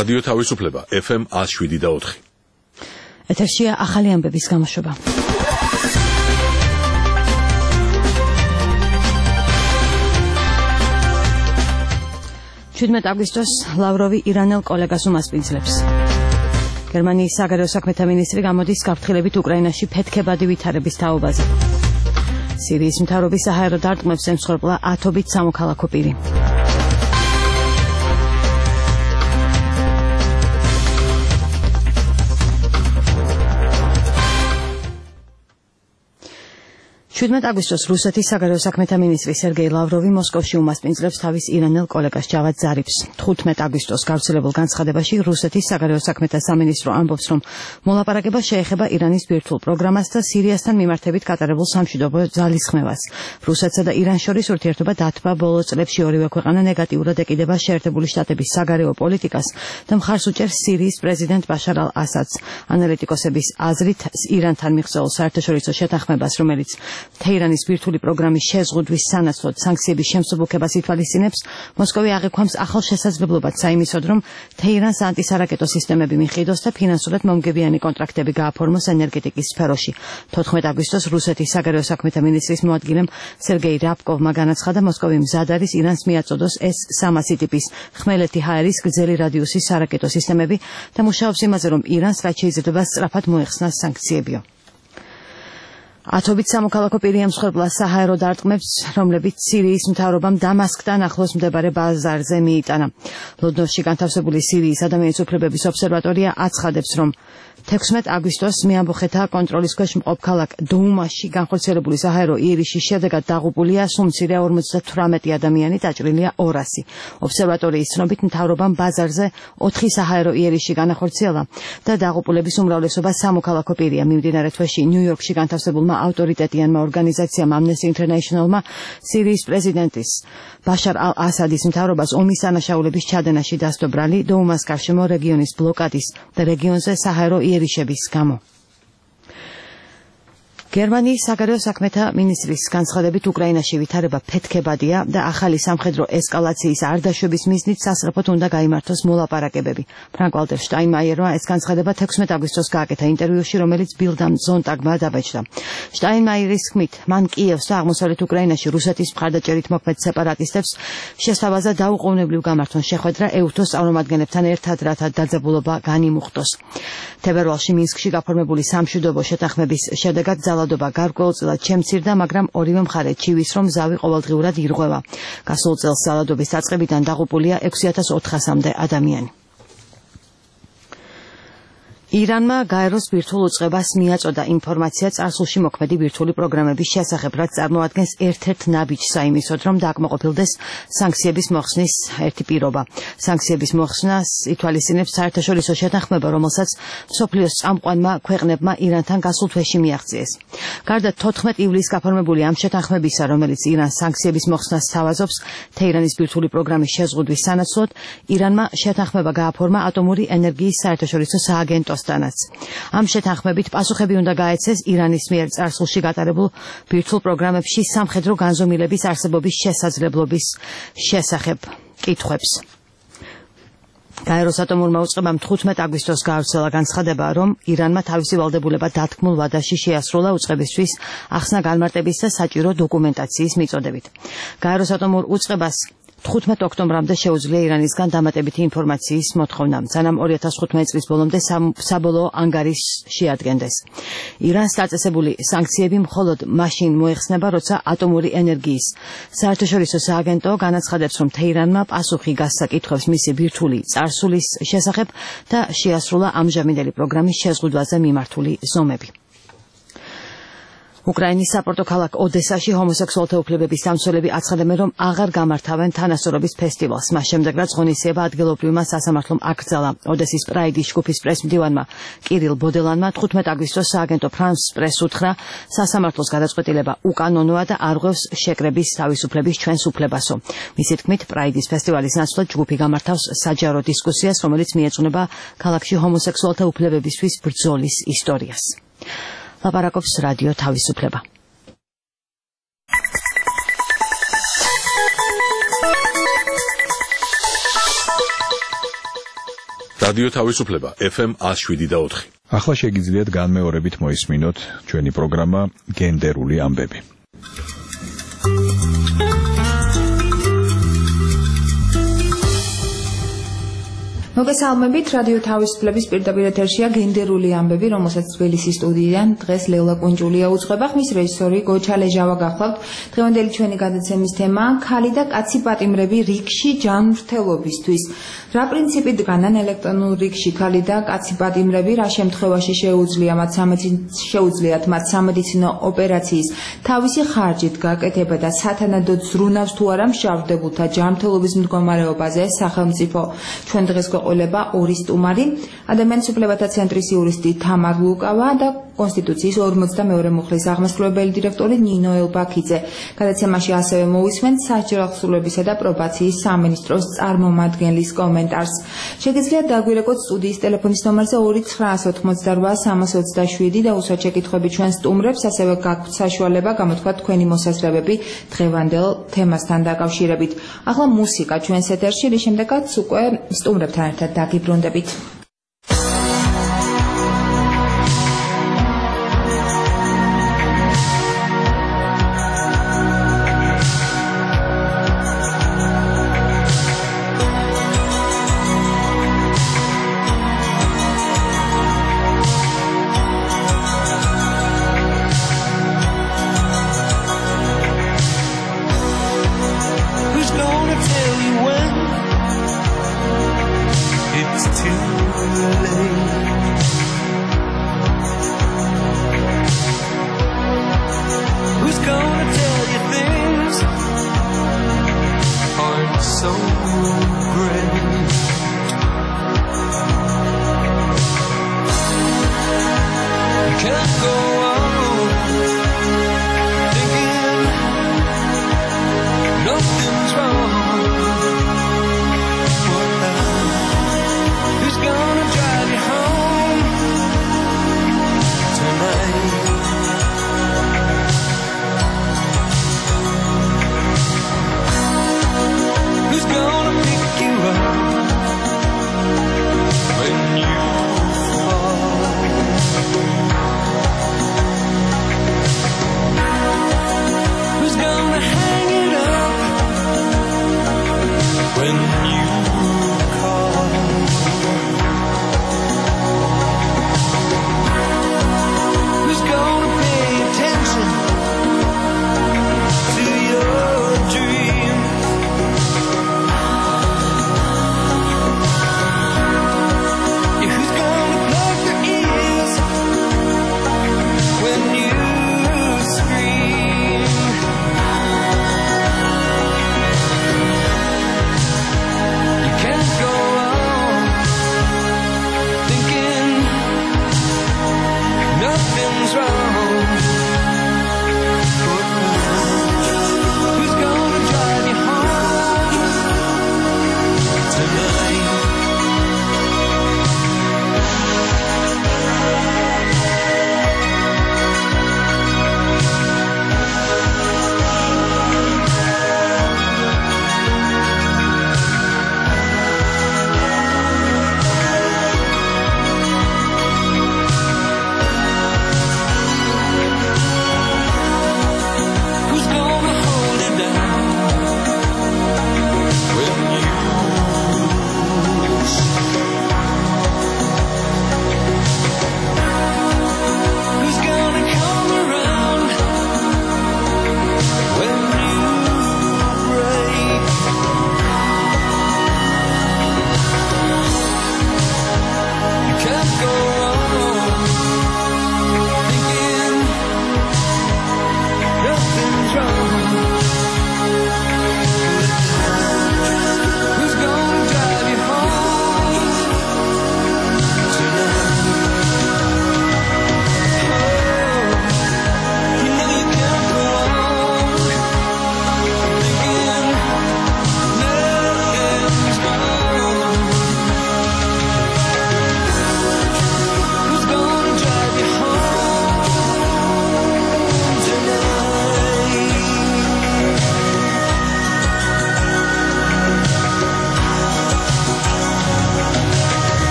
რადიო თავისუფლება FM 107.4. ეთერშია ახალი ამბების გამოშვება. 17 აგვისტოს ლავროვი ირანელ კოლეგას უმასპინძლებს. გერმანიის საგარეო საქმეთა მინისტრი გამოდის გაფრთხილებით უკრაინაში ფეთქებადი ვითარების თაობაზე. სირიის მთავრობის საჰაერო დარტყმებს ემსხვერპლა ათობით სამოქალაქო პირი. აგვისტოს რუსეთის საგარეო საქმეთა მინისტრი სერგეი ლავროვი მოსკოვში უმასპინძლებს თავის ირანელ კოლეგას ჯავად ზარიფს. 15 აგვისტოს გავრცელებულ განცხადებაში რუსეთის საგარეო საქმეთა სამინისტრო ამბობს, რომ მოლაპარაკება შეეხება ირანის ბირთვულ პროგრამას და სირიასთან მიმართებით გატარებულ სამშვიდობო ძალისხმევას. რუსეთსა და ირანს შორის ურთიერთობა დათბა ბოლო წლებში ორივე ქვეყანა ნეგატიურად ეკიდება შეერთებული შტატების საგარეო პოლიტიკას და მხარს უჭერს სირიის პრეზიდენტ ბაშარ ალ-ასადს. ანალიტიკოსების აზრით, ირანთან მიღწეულ საერთაშორისო შეთანხმებას, რომელიც თეირანის ბირთვული პროგრამის შეზღუდვის სანაცვლოდ სანქციების შემსუბუქებას ითვალისწინებს, მოსკოვი აღიქვამს ახალ შესაძლებლობად საიმისოდ, რომ თეირანს ანტისარაკეტო სისტემები მიხიდოს და ფინანსურად მომგებიანი კონტრაქტები გააფორმოს ენერგეტიკის სფეროში. 14 აგვისტოს რუსეთის საგარეო საქმეთა მინისტრის მოადგილემ სერგეი რაბკოვმა განაცხადა, მოსკოვი მზად არის ირანს მიაწოდოს S-300 ტიპის ხმელეთი ჰაერის გრძელი რადიუსის სარაკეტო სისტემები და მუშაობს იმაზე, რომ ირანს რაც შეიძლება სწრაფად მოეხსნას სანქციებიო. ათობით სამოქალაქო პირი ემსხვერპლა საჰაერო დარტყმებს, რომლებიც სირიის მთავრობამ დამასკთან ახლოს მდებარე ბაზარზე მიიტანა. ლონდონში განთავსებული სირიის ადამიანის უფლებების ობსერვატორია აცხადებს, რომ 16 აგვისტოს მეამბოხეთა კონტროლის ქვეშ მყოფ ქალაქ დოუმაში განხორციელებული საჰაერო იერიშის შედეგად დაღუპულია სულ მცირე 58 ადამიანი, დაჭრილია 200. ობსერვატორიის ცნობით, მთავრობამ ბაზარზე 4 საჰაერო იერიში განახორციელა და დაღუპულების უმრავლესობა სამოქალაქო პირია. მიმდინარე თვეში ნიუ-იორკში განთავსებულმა ავტორიტეტიანმა ორგანიზაციამ Amnesty International-მა სირიის პრეზიდენტის ბაშარ ალ-ასადის მთავრობას ომის დანაშაულების ჩადენაში დასდო ბრალი დოუმას გარშემო რეგიონის ბლოკადის და რეგიონზე საჰაერო იერიშების გამო. გერმანიის საგარეო საქმეთა მინისტრის განცხადებით, უკრაინაში ვითარება ფეთქებადია და ახალი სამხედრო ესკალაციის არ დაშვების მიზნით სასწრაფოდ უნდა გაიმართოს მოლაპარაკებები. ფრანკ-ვალტერ შტაინმაიერმა ეს განცხადება 16 აგვისტოს გააკეთა ინტერვიუში, რომელიც ბილდ ამ ზონტაგმა დაბეჭდა. შტაინმაიერის თქმით, მან კიევს და აღმოსავლეთ უკრაინაში რუსეთის მხარდაჭერით მოქმედ სეპარატისტებს შესთავაზა დაუყოვნებლივ გამართონ შეხვედრა ეუთოს წარმომადგენლებთან ერთად, რათა დაძაბულობა განიმუხტოს. თებერვალში მინსკში გაფორმებული სამშვიდობო შეთანხმების შედეგად ძალადობა გარკვეულწილად შემცირდა, მაგრამ ორივე მხარე ჩივის, რომ ზავი ყოველდღიურად ირღვევა. გასულ წელს ძალადობის დაწყებიდან დაღუპულია 6400-მდე ადამიანი. ირანმა გაეროს ბირთვულ უწყებას მიაწოდა ინფორმაცია წარსულში მოქმედი ბირთვული პროგრამების შესახებ, რაც წარმოადგენს ერთ-ერთ ნაბიჯს საიმისოდ, რომ დააკმაყოფილდეს სანქციების მოხსნის ერთი პირობა. სანქციების მოხსნას ითვალისწინებს საერთაშორისო შეთანხმება, რომელსაც მსოფლიოს წამყვანმა ქვეყნებმა ირანთან გასულ თვეში მიაღწიეს. გარდა 14 ივლისს გაფორმებული ამ შეთანხმებისა, რომელიც ირანს სანქციების მოხსნას სთავაზობს თეირანის ბირთვული პროგრამის შეზღუდვის სანაცვლოდ, ირანმა შეთანხმება გააფორმა ატომური ენერგიის საერთაშორისო სააგენტოს. ამ შეთანხმებით პასუხები უნდა გაეცეს ირანის მიერ წარსულში გატარებულ ბირთვულ პროგრამებში სამხედრო განზომილების არსებობის შესაძლებლობის შესახებ კითხვებს. გაეროს ატომურმა უწყებამ 15 აგვისტოს გაავრცელა განცხადება, რომ ირანმა თავისი ვალდებულება დათქმულ ვადაში შეასრულა უწყებისთვის ახსნა განმარტების და საჭირო დოკუმენტაციის მიწოდებით. გაეროს ატომურ უწყებას 15 ოქტომბრამდე შეუძლია ირანისგან დამატებითი ინფორმაციის მოთხოვნა, სანამ 2015 წლის ბოლომდე საბოლოო ანგარის შეადგენდეს. ირანს დაწესებული სანქციები მხოლოდ მაშინ მოეხსნება, როცა ატომური ენერგიის საერთაშორისო სააგენტო განაცხადებს, რომ თეირანმა პასუხი გასცა კითხვებს მისი ბირთვული წარსულის შესახებ და შეასრულა ამჟამინდელი პროგრამის შეზღუდვაზე მიმართული ზომები. უკრაინის საპორტო ქალაქ ოდესაში ჰომოსექსუალთა უფლებების დამცველები აცხადებენ, რომ აღარ გამართავენ თანასწორობის ფესტივალს. მას შემდეგ, რაც ღონისძიება ადგილობრივმა სასამართლომ აკრძალა. ოდესის პრაიდის ჯგუფის პრესმდივანმა კირილ ბოდელანმა 15 აგვისტოს სააგენტო ფრანს პრეს უთხრა, სასამართლოს გადაწყვეტილება უკანონოა და არ ღვევს შეკრების თავისუფლების ჩვენს უფლებასო. მისი თქმით, პრაიდის ფესტივალის ნაცვლად ჯგუფი გამართავს საჯარო დისკუსიას, რომელიც მიეძღვნება ქალაქში ჰომოსექსუალთა უფლებებისთვის ბრძოლის ისტორიას. ლაპარაკობს რადიო თავისუფლება. რადიო თავისუფლება FM 107.4. ახლა შეგიძლიათ განმეორებით მოისმინოთ ჩვენი პროგრამა გენდერული ამბები. მოგესალმებით, რადიო თავისუფლების პირდაპირ ეთერშია გენდერული ამბები, რომელსაც თბილისის სტუდიიდან დღეს ლელა კუნჯულია უძღვება, ხმის რეჟისორი გოჩა ლეჟავა გახლავთ. დღევანდელი ჩვენი გადაცემის თემაა ქალი და კაცი პატიმრები რიგში ჯანმრთელობისთვის. რა პრინციპით დგანან ელექტრონულ რიგში ქალი და კაცი პატიმრები, რა შემთხვევაში შეუძლიათ მათ სამედიცინო ოპერაციის თავისი ხარჯით გაკეთება და სათანადოდ ზრუნავს თუ არა მშავდებულთა ჯანმრთელობის მდგომარეობაზე სახელმწიფო. ჩვენ დღეს ყოლება ორი სტუმარი, ადამიანის უფლებათა ცენტრის იურისტი თამარ ლუკავა და კონსტიტუციის 42 მუხლის აღმასრულებელი დირექტორი ნინო ელბაქიძე. გადაცემაში ასევე მოვისმენთ საჯარო აღსრულებისა და პრობაციის სამინისტროს წარმომადგენლის კომენტარს. შეგიძლიათ დაგვირეკოთ სტუდიის ტელეფონის ნომერზე 2988327 და უსვათ შეკითხვები ჩვენ სტუმრებს, ასევე გაქვთ საშუალება გამოთქვათ თქვენი მოსაზრებები დღევანდელ თემასთან დაკავშირებით. ახლა მუსიკა ჩვენს ეთერში, რის შემდეგაც უკვე სტუმრებთან ერთად დაგიბრუნდებით. Who's gonna pick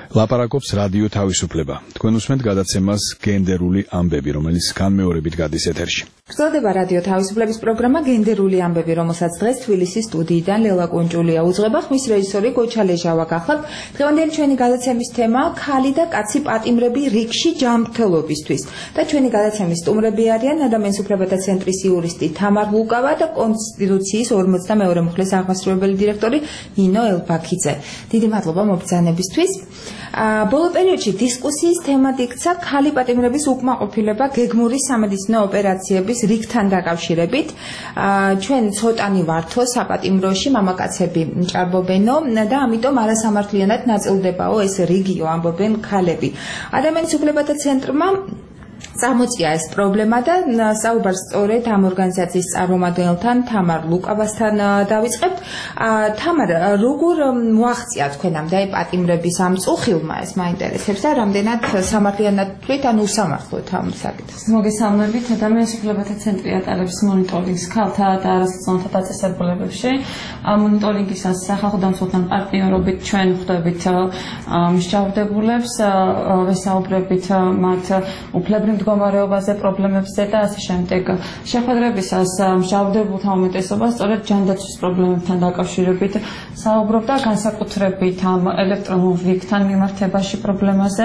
ლაპარაკობს რადიო თავისუფლება. თქვენ უსმენთ გადაცემას გენდერული ამბები, რომელიც განმეორებით გადის ეთერში. გრძელდება რადიო თავისუფლების პროგრამა გენდერული ამბები, რომელსაც დღეს თბილისის სტუდიიდან ლელა კუნჭულია უძღვება, ხმის რეჟისორი გოჩა ლეჟავა გახლავთ. დღევანდელი ჩვენი გადაცემის თემაა ქალი და კაცი პატიმრები რიგში ჯანმრთელობისთვის. და ჩვენი გადაცემის სტუმრები არიან ადამიანის უფლებათა ცენტრის იურისტი თამარ ლუკავა და კონსტიტუციის 42 მუხლის აღმასრულებელი დირექტორი ნინო ელბაქიძე. დიდი მადლობა მობრძანებისთვის. ბოლო პერიოდში დისკუსიის თემად იქცა ქალი პატიმრების უკმაყოფილება გეგმური სამედიცინო ოპერაციების რიგთან დაკავშირებით. ჩვენ ცოტანი ვართო საპატიმროში, მამაკაცები ჭარბობენო და ამიტომ არასამართლიანად ნაწილდებაო ეს რიგიო, ამბობენ ქალები. ადამიანის უფლებათა ცენტრმა წარმოწია ეს პრობლემა და საუბარს სწორედ ამ ორგანიზაციის წარმომადგენელთან თამარ ლუკავასთან დავიწყებთ. თამარ, როგორ მოაღწია თქვენამდე პატიმრების ამ წუხილმა ეს მაინტერესებს და რამდენად სამართლიანად თვლით ან უსამართლოდ ამ საკითხს? მოგესალმებით. ადამიანის უფლებათა ცენტრი ატარებს მონიტორინგს ქალთა და არასოციალთა დაწესებულებებში. მონიტორინგისას სახალხო დამცველთან პარტნიორობით ჩვენ ხვდებით მსჯავრდებულებს, ვესაუბრებით მათ უფლებრივ მდგომარეობაზე, პრობლემებზე და ასე შემდეგ. შეხვედრებისას მსჯავრდებულთა უმეტესობა სწორედ ჯანდაცვის პრობლემებთან დაკავშირებით საუბრობდა, განსაკუთრებით ამ ელექტრონულ რიგთან მიმართებაში პრობლემაზე.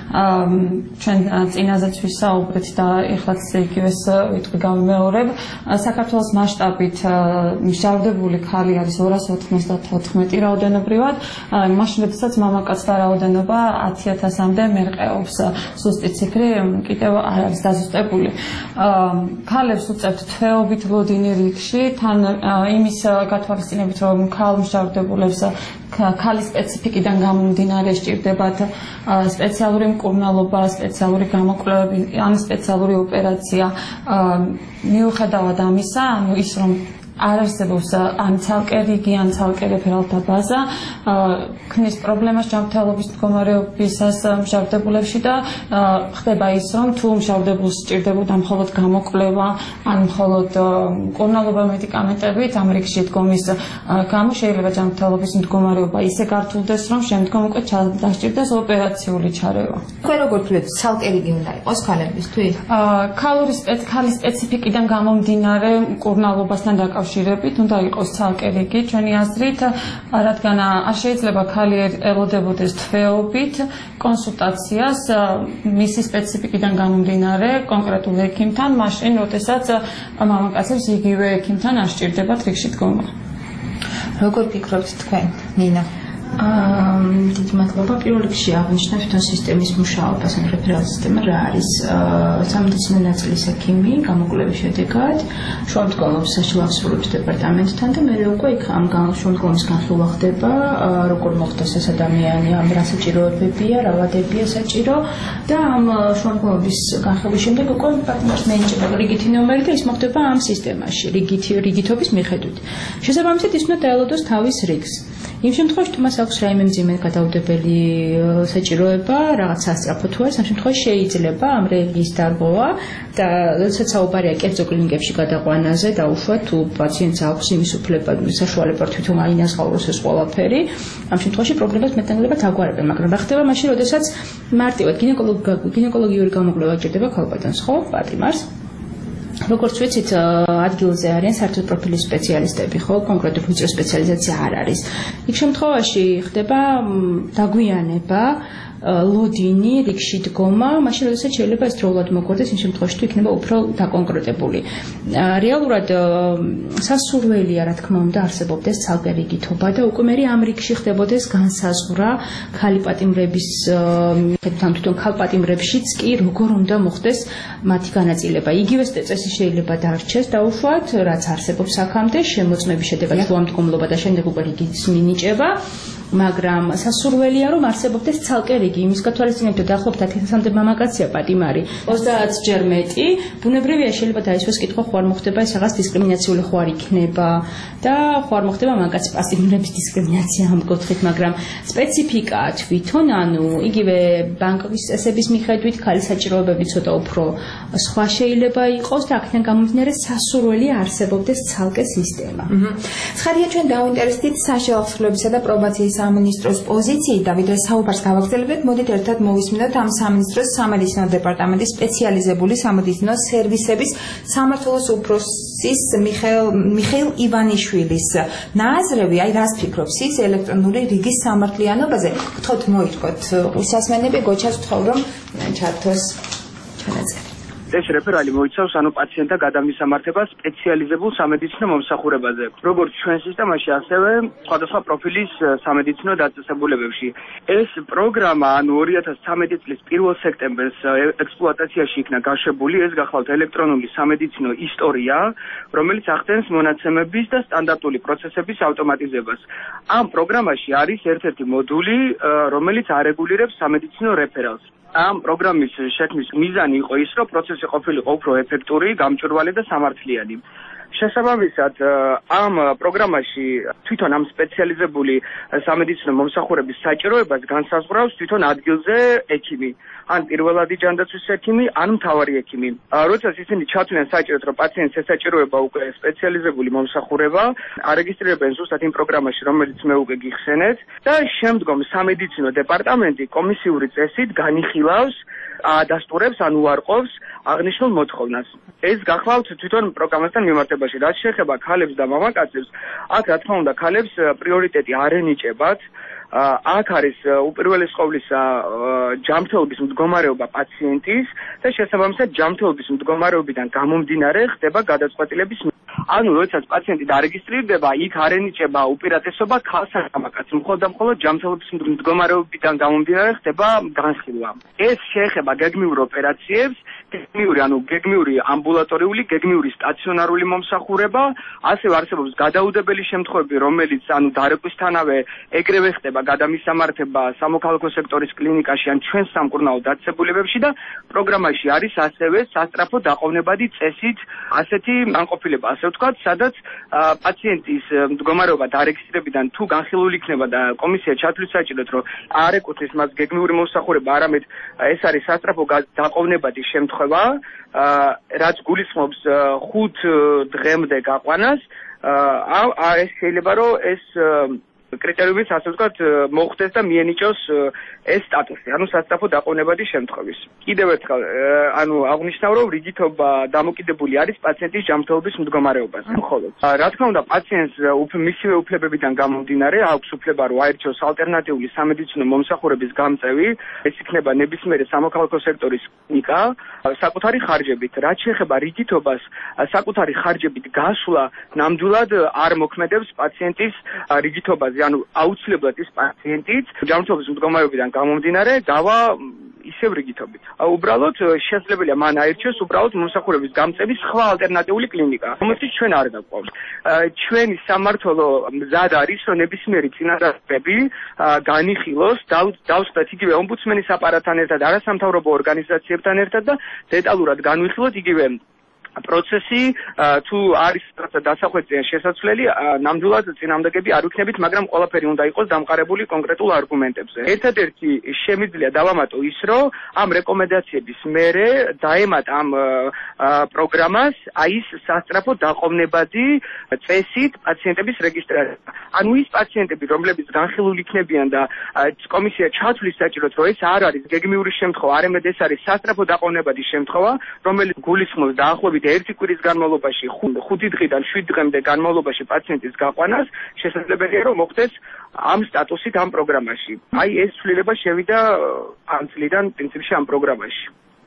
ჩვენ წინაზეც ვისაუბრეთ და ეხლაც იგივეს ვიტყვი გამიმეორებ. საქართველოს მასშტაბით მსჯავრდებული ქალი არის 294 რაოდენობრივად, მაშინ როდესაც მამაკაცთა რაოდენობა 10,000-მდე მერყეობს. ზუსტი ციფრი კიდევ არ არის დაზუსტებული. ქალებს უწევთ თვეობით ლოდინი რიგში, თან იმის გათვალისწინებით, რომ ქალ მსჯავრდებულებს ქალის სპეციფიკიდან გამომდინარე სჭირდებათ სპეციალური მკურნალობა, სპეციალური გამოკვლევები, ან სპეციალური ოპერაცია. მიუხედავად ამისა, ის რომ არ არსებობს ან ცალკე რიგი, ან ცალკე რეფერალთა ბაზა, ქმნის პრობლემას ჯანმრთელობის მდგომარეობისას მსჯავრდებულებში და ხდება ის, რომ თუ მსჯავრდებულს სჭირდებოდა მხოლოდ გამოკვლევა, ან მხოლოდ მკურნალობა მედიკამენტებით, ამ რიგში დგომის გამო შეიძლება ჯანმრთელობის მდგომარეობა ისე გართულდეს, რომ შემდგომ უკვე დასჭირდეს ოპერაციული ჩარევა. თქვენ როგორ თვლით, ცალკე რიგი უნდა იყოს ქალებისთვის? ქალის სპეციფიკიდან გამომდინარე მკურნალობასთან დაკავშირებით უნდა იყოს ცალკე რიგი ჩვენი აზრით, რადგან არ შეიძლება ქალი ელოდებოდეს თვეობით კონსულტაციას მისი სპეციფიკიდან გამომდინარე კონკრეტულ ექიმთან, მაშინ როდესაც მამაკაცებს იგივე ექიმთან არ სჭირდებათ რიგში დგომა. როგორ ფიქრობთ თქვენ, ნინა? დიდი მადლობა. პირველ რიგში აღნიშნე თვითონ სისტემის მუშაობას, ან რეფერალ სისტემა რა არის. სამედიცინო ნაწილის ექიმი გამოკვლევის შედეგად შუამდგომლობის საშუალების დეპარტამენტთან და მერე უკვე იქ ამ შუამდგომლობის განხილვა ხდება, როგორ მოხდეს ეს ადამიანი, ამ რა საჭიროებებია, რა ვადებია საჭირო და ამ შუამდგომლობის განხილვის შემდეგ უკვე პარტნიორს მეენიჭება რიგითი ნომერი და ის მოხდება ამ სისტემაში, რიგითობის მიხედვით. შესაბამისად ის უნდა დაელოდოს თავის რიგს. იმ შემთხვევაში თუ მას აქვს რაიმე მძიმე გადაუდებელი საჭიროება, რაღაც სასწრაფო თუ არის, ამ შემთხვევაში შეიძლება ამ რეგის დარღვევა და როდესაც საუბარია კერძო კლინიკებში გადაყვანაზე, დაუშვათ თუ პაციენტს აქვს იმის უფლება, საშუალება თვითონ აინაზღაუროს ეს ყველაფერი, ამ შემთხვევაში პრობლემას მეტნაკლებად აგვარებენ, მაგრამ რა ხდება მაშინ, როდესაც მარტივად გინეკოლოგიური გამოკვლევა ჭირდება ქალბატონს, ხო, პატიმარს? როგორც ვიცით, ადგილზე არიან საერთო პროფილის სპეციალისტები, ხო, კონკრეტული ვიწრო სპეციალიზაცია არ არის. იქ შემთხვევაში ხდება დაგვიანება, ლოდინი, რიგში დგომა, მაშინ როდესაც შეიძლება ეს დროულად მოგვარდეს, იმ შემთხვევაში თუ იქნება უფრო დაკონკრეტებული. რეალურად სასურველია, რა თქმა უნდა, არსებობდეს ცალკე რიგითობა და უკვე მე ამ რიგში ხდებოდეს განსაზღვრა ქალი პატიმრების, თვითონ ქალ პატიმრებშიც კი როგორ უნდა მოხდეს მათი განაწილება. იგივე წესი შეიძლება დარჩეს დაუშვათ, რაც არსებობს აქამდე, შემოწმების შედეგად შუამდგომლობა და შემდეგ უკვე რიგის მინიჭება. მაგრამ სასურველია, რომ არსებობდეს ცალკე რიგი, იმის გათვალისწინებით, რომ დაახლოებით 10,000-მდე მამაკაცია პატიმარი, 30-ჯერ მეტი, ბუნებრივია შეიძლება დაისვას კითხვა, ხო არ მოხდება ეს რაღაც დისკრიმინაციული ხო არ იქნება და ხო არ მოხდება მამაკაცის პატიმრების დისკრიმინაცია ამ კუთხით, მაგრამ სპეციფიკა თვითონ, ანუ იგივე ბანკის წესების მიხედვით, ქალის საჭიროებები ცოტა უფრო სხვა შეიძლება იყოს და აქედან გამომდინარე სასურველია არსებობდეს ცალკე სისტემა. ცხადია, ჩვენ დავინტერესდით საშუალებისა და პრობაციის სამინისტროს პოზიციით და ვიდრე საუბარს გავაგრძელებთ, მოდით ერთად მოვისმინოთ ამ სამინისტროს სამედიცინო დეპარტამენტის სპეციალიზებული სამედიცინო სერვისების სამმართველოს უფროსის მიხეილ ივანიშვილის ნაზრები, აი რას ფიქრობს ის ელექტრონული რიგის სამართლიანობაზე? გთხოვთ მოითქოთ უსასმენები, გოჩას ვთხოვ რომ ჩართოს ჩანაწერი. ეს რეფერალი მოიცავს პაციენტთა გადამისამართებას სპეციალიზებულ სამედიცინო მომსახურებაზე, როგორც ჩვენ სისტემაში, ასევე სხვადასხვა პროფილის სამედიცინო დაწესებულებებში. ეს პროგრამა 2013 წლის 1 სექტემბერს ექსპლუატაციაში იქნა გაშვებული. ეს გახლავთ ელექტრონული სამედიცინო ისტორია, რომელიც ახდენს მონაცემების და სტანდარტული პროცესების ავტომატიზებას. ამ პროგრამაში არის ერთ-ერთი მოდული, რომელიც არეგულირებს სამედიცინო რეფერალს. ამ პროგრამის შექმნის მიზანი იყო ის, რომ პროცესი ყოფილიყო უფრო ეფექტური, გამჭვირვალე და სამართლიანი. შესაბამისად, ამ პროგრამაში თვითონ ამ სპეციალიზებული სამედიცინო მომსახურების საჭიროებას განსაზღვრავს თვითონ ადგილზე ექიმი, ან პირველადი ჯანდაცვის ექიმი, ან მთავარი ექიმი. როდესაც ისინი ჩათვლიან საჭიროდ, რომ პაციენტს ესაჭიროება უკვე სპეციალიზებული მომსახურება, არეგისტრირებენ ზუსტად იმ პროგრამაში, რომელიც მე უკვე გიხსენეთ და შემდგომ სამედიცინო დეპარტამენტი კომისიური წესით განიხილავს, ადასტურებს ან უარყოფს აღნიშნულ მოთხოვნას. ეს გახლავთ თვითონ პროგრამასთან მიმართებაში. რაც შეეხება ქალებს და მამაკაცებს, აქ რა თქმა უნდა ქალებს პრიორიტეტი არ ენიჭებათ. აქ არის უპირველეს ყოვლისა ჯანმრთელობის მდგომარეობა პაციენტის და შესაბამისად ჯანმრთელობის მდგომარეობიდან გამომდინარე ხდება გადაწყვეტილების. ანუ როდესაც პაციენტი დარეგისტრირდება, იქ არ ენიჭება უპირატესობა ქალს ან მამაკაცს, მხოლოდ ჯანმრთელობის მდგომარეობიდან გამომდინარე ხდება განხილვა. ეს შეეხება გეგმიურ ოპერაციებს, გეგმიური ამბულატორიული, გეგმიური სტაციონარული მომსახურება, ასევე არსებობს გადაუდებელი შემთხვევები, რომელიც დარეკვისთანავე ეგრევე ხდება გადამისამართება სამოქალაქო სექტორის კლინიკაში ან ჩვენ სამკურნალო დაწესებულებებში და პროგრამაში არის ასევე სასწრაფო დაყოვნებადი წესით ასეთი განყოფილება, ასე ვთქვათ, სადაც პაციენტის მდგომარეობა დარეგისტრირებიდან თუ განხილული იქნება და კომისია ჩათვლის საჭიროდ, რომ არ ეკუთვნის მას გეგმიური მომსახურება, არამედ ეს არის სასწრაფო დაყოვნებადი შემთხვევა, რაც გულისხმობს 5 დღემდე გაყვანას, ეს შეიძლება რომ ეს კრიტერიუმის ასე ვთქვათ მოხდეს და მიენიჭოს ეს სტატუსი, სასწრაფო დაყოვნებადი შემთხვევის. კიდევ ერთხელ აღნიშნავ, რომ რიგითობა დამოკიდებული არის პაციენტის ჯანმრთელობის მდგომარეობაზე. მხოლოდ რა თქმა უნდა, პაციენტს მისივე უფლებებიდან გამომდინარე აქვს უფლება, რომ აირჩიოს ალტერნატიული სამედიცინო მომსახურების გამწევი, ეს იქნება ნებისმიერი სამოქალაქო სექტორის კლინიკა, საკუთარი ხარჯებით. რაც შეეხება რიგითობას, საკუთარი ხარჯებით გასვლა ნამდვილად არ მოქმედებს პაციენტის რიგითობაზე. აუცილებლად ის პაციენტიც ჯანმრთელობის მდგომარეობიდან გამომდინარე გავა ისევ რიგითობით. უბრალოდ შესაძლებელია მან აირჩიოს უბრალოდ მომსახურების გამწევის სხვა ალტერნატიული კლინიკა, რომელშიც ჩვენ არ დაგვყავს. ჩვენი სამმართველო მზად არის, რომ ნებისმიერი წინადადებები განიხილოს, დავსწრეთ იგივე ომბუდსმენის აპარატთან ერთად, არასამთავრობო ორგანიზაციებთან ერთად და დეტალურად განვიხილოთ იგივე პროცესი თუ არის დასახვეწიან შესაძლებელი, ნამდვილად წინამდებები არ ვიქნებით, მაგრამ ყველაფერი უნდა იყოს დამყარებული კონკრეტულ არგუმენტებზე. ერთადერთი შემიძლია დავამატო ის, რომ ამ რეკომენდაციების მერე დაემატ ამ პროგრამას ის სასწრაფო დაყოვნებადი წესით პაციენტების რეგისტრაცია. ანუ ის პაციენტები, რომლებიც განხილული იქნებიან და კომისია ჩათვლის საჭიროდ, რომ ეს არ არის გეგმიური შემთხვევა, არამედ ეს არის სასწრაფო დაყოვნებადი შემთხვევა, რომელიც გულისხმობს დაახლოებით 1 კვირის განმავლობაში 5 დღიდან 7 დღემდე განმავლობაში პაციენტის გაყვანას, შესაძლებელია რომ მოხდეს ამ სტატუსით ამ პროგრამაში. ეს ცვლილება შევიდა ამ წლიდან პრინციპში ამ პროგრამაში.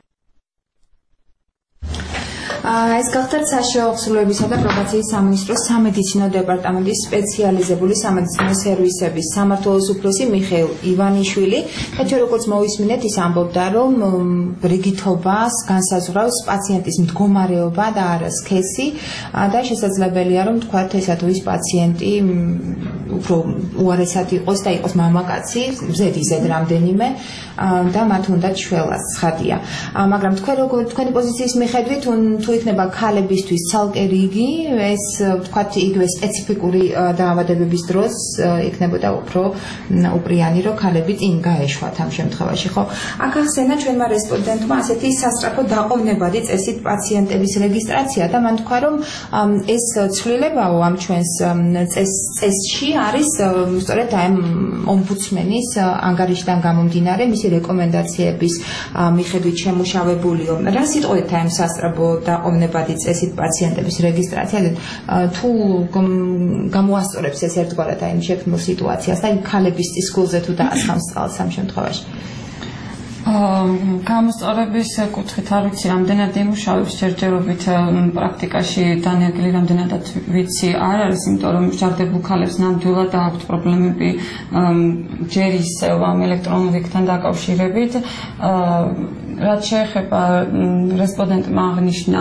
ეს გახდათ საშუალო აღსრულებისა და პრობაციის სამინისტროს სამედიცინო დეპარტამენტის სპეციალიზებული სამედიცინო სერვისების სამმართველოს უფროსი მიხეილ ივანიშვილი. და ჩვენ როგორც მოვისმინეთ, ის ამბობდა, რომ რიგითობას განსაზღვრავს პაციენტის მდგომარეობა და არა სქესი და შესაძლებელია, რომ თქვათ ესა თუ ის პაციენტი უფრო უარესად იყოს და იყოს მამაკაცი, ზედიზედ რამდენიმე და მათ უნდათ შველას ცხადია. მაგრამ თქვენი პოზიციის მიხედვით თუ თუ იქნება ქალებისთვის ცალკე რიგი, ეს ვთქვათ იგივე სპეციფიკური დაავადებების დროს იქნებოდა უფრო უპრიანი, რომ ქალები წინ გაეშვათ ამ შემთხვევაში, ხო? აქ ახსენა ჩვენმა რესპონდენტმა ასეთი სასწრაფო დაყოვნებადი წესით პაციენტების რეგისტრაცია და მან თქვა, რომ ეს ცვლილებაო ამ ჩვენს წესში არის სწორედ ამ ომბუდსმენის ანგარიშიდან გამომდინარე, მისი რეკომენდაციების მიხედვით შემუშავებულიო. რა სიტყვით ამ სასწრაფო დაყოვნებადი წესით პაციენტების რეგისტრაცია თუ გამოასწორებს ეს ერთგვარად აი შექმნილ სიტუაციას და ქალების წისქვილზე თუ დაასხამს წყალს ამ შემთხვევაში? გამოსწორების კუთხით არ ვიცი რამდენად იმუშავებს ჯერჯერობით პრაქტიკაში დანიელი რამდენადაც ვიცი არ არის, იმიტომ რომ ჟარდებულ ქალებს ნამდვილად აქვთ პრობლემები ჯერ ისევ ამ ელექტრონურიკთან დაკავშირებით. რაც შეეხება რესპონდენტმა აღნიშნა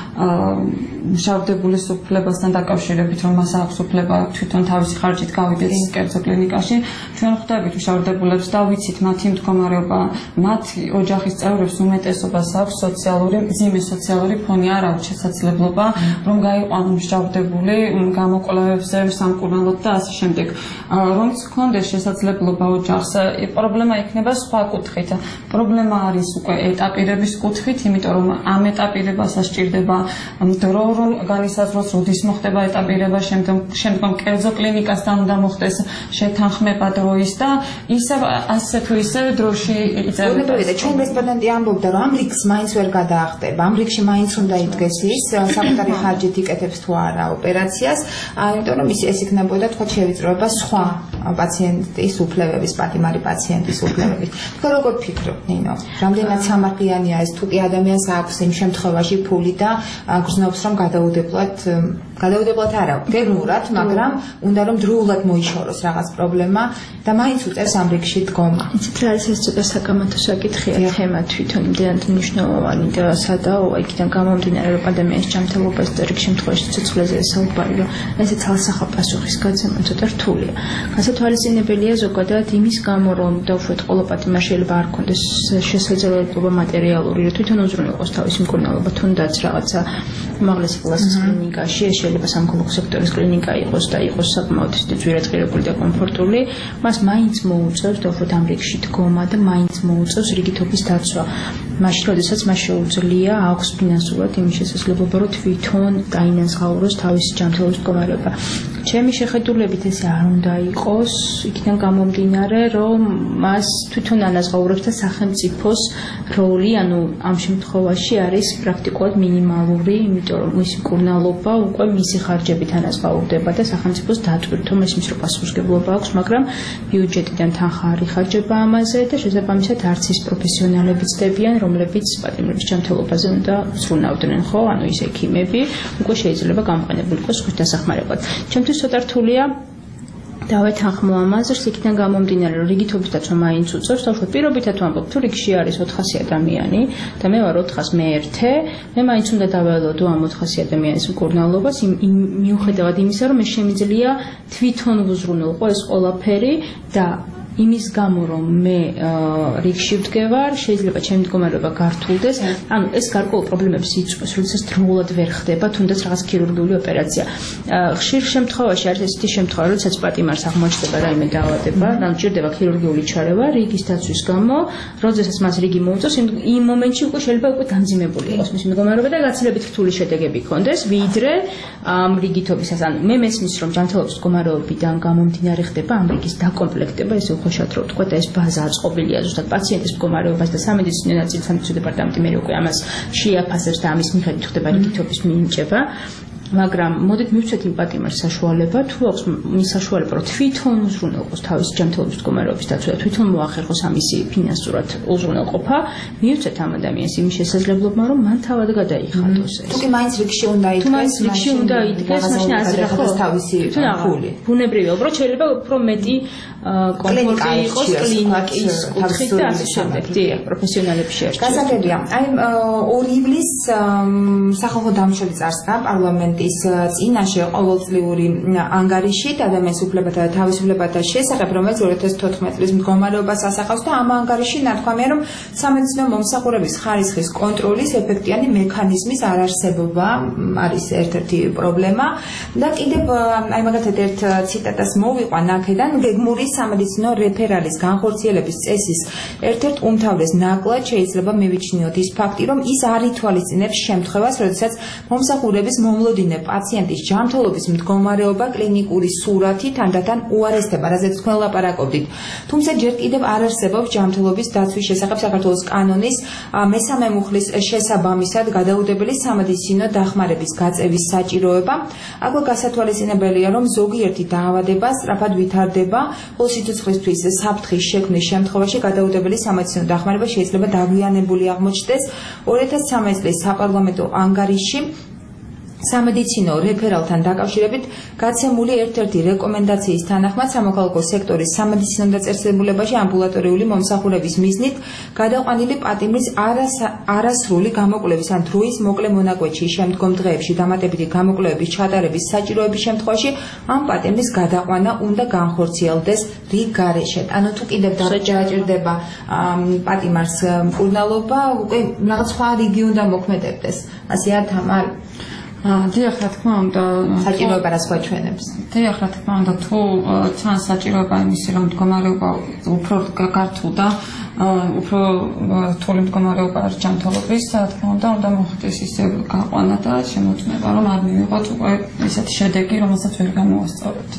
მშავდებულის უფლებასთან დაკავშირებით, რომ მას აქვს უფლება თვითონ თავისი ხარჯით გავიდეს კერძო კლინიკაში, ჩვენ ხვდებით მშავდებულებს და ვიცით მათი მდგომარეობა, მათი ოჯახის წევრებს უმეტესობას აქვს მძიმე სოციალური ფონი, არ აქვს შესაძლებლობა, რომ გაიყვანონ მშავდებული გამოკვლევებზე, სამკურნალოდ და ასე შემდეგ. რომც ჰქონდეს შესაძლებლობა ოჯახს, პრობლემა იქნება სხვა კუთხით. პრობლემა არის უკვე ეტაპირების კუთხით, იმიტომ რომ ამ ეტაპირებასაც სჭირდება დრო, რომ განისაზღვროს როდის მოხდება ეტაპირება, შემდგომ კერძო კლინიკასთან უნდა მოხდეს შეთანხმება დროის და ასე თუ ისე დროში იწერება. ჩვენ რესპონდენტი ამბობდა, რომ ამ რიგს მაინც ვერ გადაახტება, ამ რიგში მაინც უნდა იდგეს ის, საკუთარი ხარჯით იკეთებს თუ არა ოპერაციას, იმიტომ რომ ეს იქნებოდა თქვა შევიწროება სხვა პაციენტის უფლებების, პატიმარი პაციენტის უფლებების. თქვენ როგორ ფიქრობთ, ნინო? რამდენად სამართლიანია ეს თუ კი ადამიანს აქვს იმ შემთხვევაში ფული და გრძნობს რომ გადაუდებლად არა, გეგმურად, მაგრამ უნდა რომ დროულად მოიშოროს რაღაც პრობლემა და მაინც უწევს ამ რიგში დგომა. იცით რა არის ეს ცოტა საკამათო საკითხია, თემა თვითონ იმდენად მნიშვნელოვანი და სადაო, იქიდან გამომდინარე რომ ადამიანის ჯანმრთელობას და რიგ შემთხვევაში ცოცხლაზე საუბარი, რომ ესეც ალსახა პასუხის გაცემა ცოტა რთულია. გასათვალისწინებელია ზოგადად იმის გამო, რომ დაუშვათ ყოლა პატიმარ შეიძლება არ ქონდეს შესაძლებლობა მატერიალური, რომ თვითონ უზრუნველყოს თავისი მკურნალობა, თუნდაც რაღაცა უმაღლესი კლასის კლინიკაში, შეიძლება სამკურნალო სექტორის კლინიკა იყოს და იყოს საკმაოდ ძვირადღირებული და კომფორტული, მას მაინც მოუწევს დაუშვათ ამ რიგში დგომა და მაინც მოუწევს რიგითობის დაცვა. მაშინ, როდესაც მას შეუძლია აქვს ფინანსურად იმის შესაძლებლობა, რომ თვითონ დაინაზღაუროს თავისი ჯანმრთელობის მდგომარეობა. ჩემი შეხედულებით ესე არ უნდა იყოს, იქიდან გამომდინარე, რომ მას თვითონ ანაზღაურებს და სახელმწიფოს როლი, ანუ ამ შემთხვევაში არის პრაქტიკულად მინიმალური, იმიტომ რომ მისი მკურნალობა უკვე მისი ხარჯებით ანაზღაურდება და სახელმწიფოს დატვირთვა მის რო პასუხისმგებლობა აქვს, მაგრამ ბიუჯეტიდან თანხა არ იხარჯება ამაზე და შესაბამისად არც ის პროფესიონალები ცდებიან, რომლებიც პატიმრების ჯანმრთელობაზე უნდა ზრუნავდნენ, ხო? ანუ ის ექიმები უკვე შეიძლება გამოყენებული იყოს სხვის დასახმარებლად. ჩემთვის ცოტა რთულია დავეთანხმო ამაზრს, იქიდან გამომდინარე, რომ რიგითობის დაცვა მაინც უწევს, თავშოთ პირობითად ვამბობ, თუ რიგში არის 400 ადამიანი და მე ვარ 400 მე-1, მე მაინც უნდა დაველოდო ამ 400 ადამიანის მკურნალობას, მიუხედავად იმისა, რომ მე შემიძლია თვითონ ვუზრუნველყო ეს ყველაფერი და იმის გამო რომ მე რიგში ვდგევარ, შეიძლება ჩემი მდგომარეობა გართულდეს, ანუ ეს გარკვეულ პრობლემებს იწვევს, როდესაც დროულად ვერ ხდება, თუნდაც რაღაც ქირურგიული ოპერაცია. ხშირ შემთხვევაში არის ესეთი შემთხვევა, როდესაც პატიმარს აღმოჩნდება რაიმე დაავადება, ანუ ჭირდება ქირურგიული ჩარევა რიგის დაცვის გამო, როდესაც მას რიგი მოუწევს, იმ მომენტში უკვე შეიძლება უკვე დამძიმებული იყოს მისი მდგომარეობა და გაცილებით რთული შედეგები ჰქონდეს, ვიდრე ამ რიგითობისას. ანუ მე მესმის, რომ ჯანმრთელობის მდგომარეობიდან გამომდინარე ხდება ამ რიგის დაკომპლექტება, ეს ხოშად რო თქვა და ეს ბაზა აწყობილია ზუსტად პაციენტის მდგომარეობას და სამედიცინო ნაწილის სამედიცინო დეპარტამენტი მე უკვე ამას შეაფასებს და ამის მიხედვით ხდება რიგითობის მინიჭება. მაგრამ მოდით მივცეთ იმ პატიმარს საშუალება, თუ აქვს მის საშუალება, რომ თვითონ უზრუნველყოს თავისი ჯანმრთელობის მდგომარეობის დაცვა და თვითონ მოახერხოს ამისი ფინანსურად უზრუნველყოფა, მივცეთ ამ ადამიანს იმის შესაძლებლობა, რომ მან თავად გადაიხადოს ეს. თუ კი მაინც რიგში უნდა იდგეს, მაშინ აზრი ხო თავისი ფული. ბუნებრივია, უბრალოდ შეიძლება უფრო მეტი კომფორტი იყოს კლინიკის კუთხით და ასე შემდეგ. დიახ, პროფესიონალები შეერჩევს. გასაგებია. აი 2 ივლისს სახალხო დამცველი წარსდგა პარლამენტი პაციენტის წინაშე ყოველწლიური ანგარიშით ადამიანის უფლებათა და თავისუფლებათა შესახებ, რომელიც 2014 წლის მდგომარეობას ასახავს და ამ ანგარიში ნათქვამია, რომ სამედიცინო მომსახურების ხარისხის კონტროლის ეფექტიანი მექანიზმის არარსებობა არის ერთ-ერთი პრობლემა და კიდევ აი მაგალითად ერთ ციტატას მოვიყვან აქედან გეგმური სამედიცინო რეფერალის განხორციელების წესის ერთ-ერთ უმთავრეს ნაკლად შეიძლება მივიჩნიოთ ის ფაქტი, რომ ის არ ითვალისწინებს შემთხვევას, როდესაც მომსახურების მომლოდინე პაციენტის ჯანმრთელობის მდგომარეობა კლინიკური სურათი თანდათან უარესდება, რაზეც თქვენ ლაპარაკობდით. თუმცა ჯერ კიდევ არ არსებობს ჯანმრთელობის დაცვის შესახებ საქართველოს კანონის მესამე მუხლის შესაბამისად გადაუდებელი სამედიცინო დახმარების გაწევის საჭიროება. აქ გასათვალისწინებელია, რომ ზოგიერთი დაავადება სწრაფად ვითარდება, ხოლო სიცოცხლისთვის საფრთხის შექმნის შემთხვევაში გადაუდებელი სამედიცინო დახმარება შეიძლება დაგვიანებული აღმოჩნდეს. 2013 წლის საპარლამენტო ანგარიში სამედიცინო რეფერალთან დაკავშირებით გაცემული ერთ-ერთი რეკომენდაციის თანახმად სამოქალაქო სექტორის სამედიცინო დაწესებულებაში ამბულატორიული მომსახურების მიზნით გადაყვანილი პატიმრის არასრული გამოკვლევის ან დროის მოკლე მონაკვეთში შემდგომ დღეებში დამატებითი გამოკვლევების ჩატარების საჭიროების შემთხვევაში ამ პატიმრის გადაყვანა უნდა განხორციელდეს რიგ გარეშე. ანუ თუ კიდევ დაჭირდება პატიმარს მკურნალობა, უკვე რაღაც სხვა რიგი უნდა მოქმედებდეს. ასეა თამარ? დიახ, რა თქმა უნდა, საჭიროება რას გვაჩვენებს? დიახ, რა თქმა უნდა, თუ ჩანს საჭიროება იმისი, რომ მდგომარეობა უფრო გართულდა, უფრო რთული მდგომარეობა არის ჯანმრთელობის, რა თქმა უნდა მოხდეს ისე გაყვანა და შემოწმება, რომ არ მივიღოთ უკვე ესეთი შედეგი, რომელსაც ვერ გამოვასწორებთ.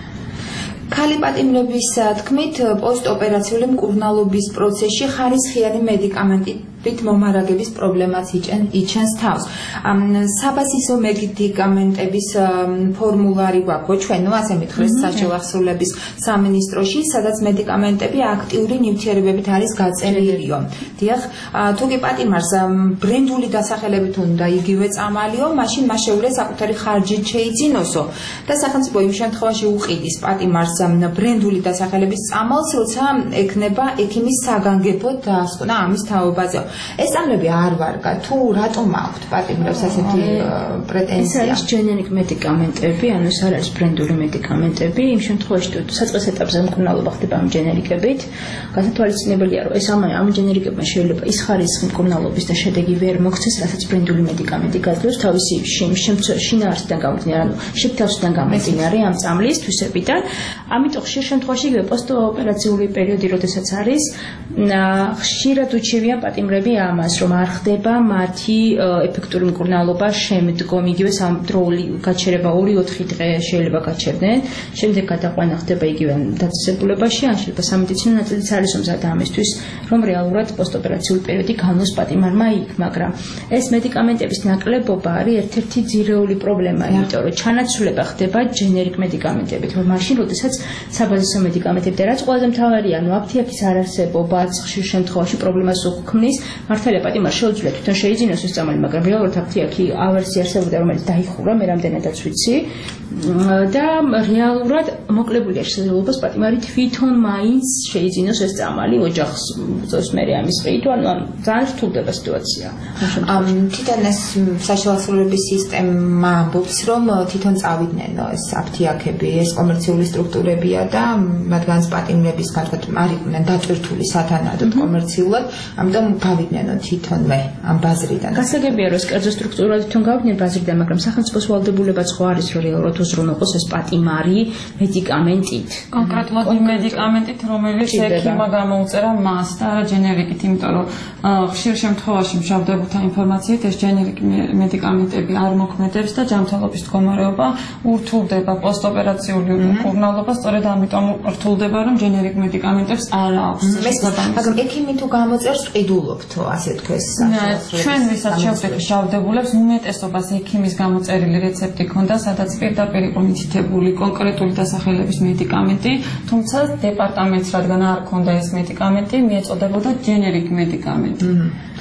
ქალი პატიმრების თქმით, პოსტოპერაციული მკურნალობის პროცესში ხარისხიანი მედიკამენტით მომარაგების პრობლემაც იჩენს თავს. საბაზისო მედიკამენტების ფორმულარი გვაქვს ჩვენ, ასე მითხრეს საჯარო აღსრულების სამინისტროში, სადაც მედიკამენტები აქტიური ნივთიერებებით არის გაწერილიო. დიახ, თუ კი პატიმარს ბრენდული დასახელებით უნდა იგივე წამალიო, მაშინ მას შეუძლია საკუთარი ხარჯით შეიძინოსო და სახელმწიფო იმ შემთხვევაში უყიდის პატიმარს ბრენდული დასახელების წამალს, როცა ექნება ექიმის საგანგებო დასკვნა ამის თაობაზე. ეს წამლები არ ვარგა, თუ რატომ აქვთ პატიმრებს ასეთი პრეტენზია? ეს არის generic მედიკამენტები, ანუ ეს არ არის ბრენდული მედიკამენტები. იმ შემთხვევაში თუ საწყის ეტაპზე მკურნალობა ხდება ამ generic-ებით, გასათვალისწინებელია, რომ ეს ამ generic-ებმა შეიძლება ის ხარისხი მკურნალობის და შედეგი ვერ მოქცეს, რასაც ბრენდული მედიკამენტი გაძლევს თავისი შინაარსიდან გამომდინარე, ანუ შიგთავსიდან გამომდინარე ამ წამლის თვისებიდან. ამიტომ ხშირ შემთხვევაში პოსტოპერაციული პერიოდი, როდესაც არის, ხშირად უჩივია პატიმრები ამას, რომ არ ხდება მათი ეფექტური მკურნალობა შემდგომ, იგივე სამდროული გაჩერება 2-4 დღე შეიძლება გაჩერდნენ, შემდეგ გადაყვანა ხდება იგივე დაწესებულებაში, ან შეიძლება სამედიცინო ნაწილიც არის მზად ამისთვის, რომ რეალურად პოსტოპერაციული პერიოდი განვლოს პატიმარმა იქ, მაგრამ ეს მედიკამენტების ნაკლებობა არის ერთ-ერთი ძირეული პრობლემა, იმიტომ რომ ჩანაცვლება ხდება generic მედიკამენტებით, რომ მაშინ როდესაც საბაზისო მედიკამენტები და რაც ყველაზე მთავარია, ანუ აფთიაქის არარსებობაც ხშირ შემთხვევაში პრობლემას უქმნის. მართალია პატიმარს შეუძლია თვითონ შეიძინოს ეს წამალი, მაგრამ რეალურად აფთიაქი ავერსი არსებობდა, რომელიც დაიხურა, მე რამდენადაც ვიცი და რეალურად მოკლებულია შესაძლებლობას პატიმარი თვითონ მაინც შეიძინოს ეს წამალი ოჯახს უწევს მე ამის ყიდვა, ანუ ძალიან რთულდება სიტუაცია. თვითონ ეს საშუალო აღსრულების სისტემა ამბობს, რომ თვითონ წავიდნენ ეს აფთიაქები, ეს კომერციული სტრუქტურებია და მათგანაც პატიმრებისგან არ იყვნენ დატვირთული სათანადოდ კომერციულად, ამიტომ გავიდნენ თვითონვე ამ ბაზრიდან. გასაგებია, რომ ეს კერძო სტრუქტურა თვითონ გავიდნენ ბაზრიდან, მაგრამ სახელმწიფოს ვალდებულებაც ხო არის, რომ რეალურად უზრუნველყოს ეს პატიმარი მედიკამენტით. კონკრეტულად მედიკამენტით, რომელიც ექიმმა გამოუწერა მას და არა generic-ით, იმიტომ რომ ხშირ შემთხვევაში მჟავდებულთა ინფორმაციით ეს generic მედიკამენტები არ მოქმედებს და ჯანმრთელობის მდგომარეობა ურთულდება პოსტოპერაციული მკურნალობა, სწორედ ამიტომ რთულდება, რომ generic მედიკამენტებს არ აქვს. მაგრამ ექიმი თუ გამოწერს ყიდულობთო, ასე თქვეს. ჩვენ ვისაც შევხვდით მჟავდებულებს, უმეტესობას ექიმის გამოწერილი რეცეპტი ქონდა, სადაც პირდაპირ იყო მითითებული კონკრეტული დასახელების მედიკამენტი, თუმცა დეპარტამენტს რადგან არ ქონდა ეს მედიკამენტი, მიეწოდებოდა generic მედიკამენტი.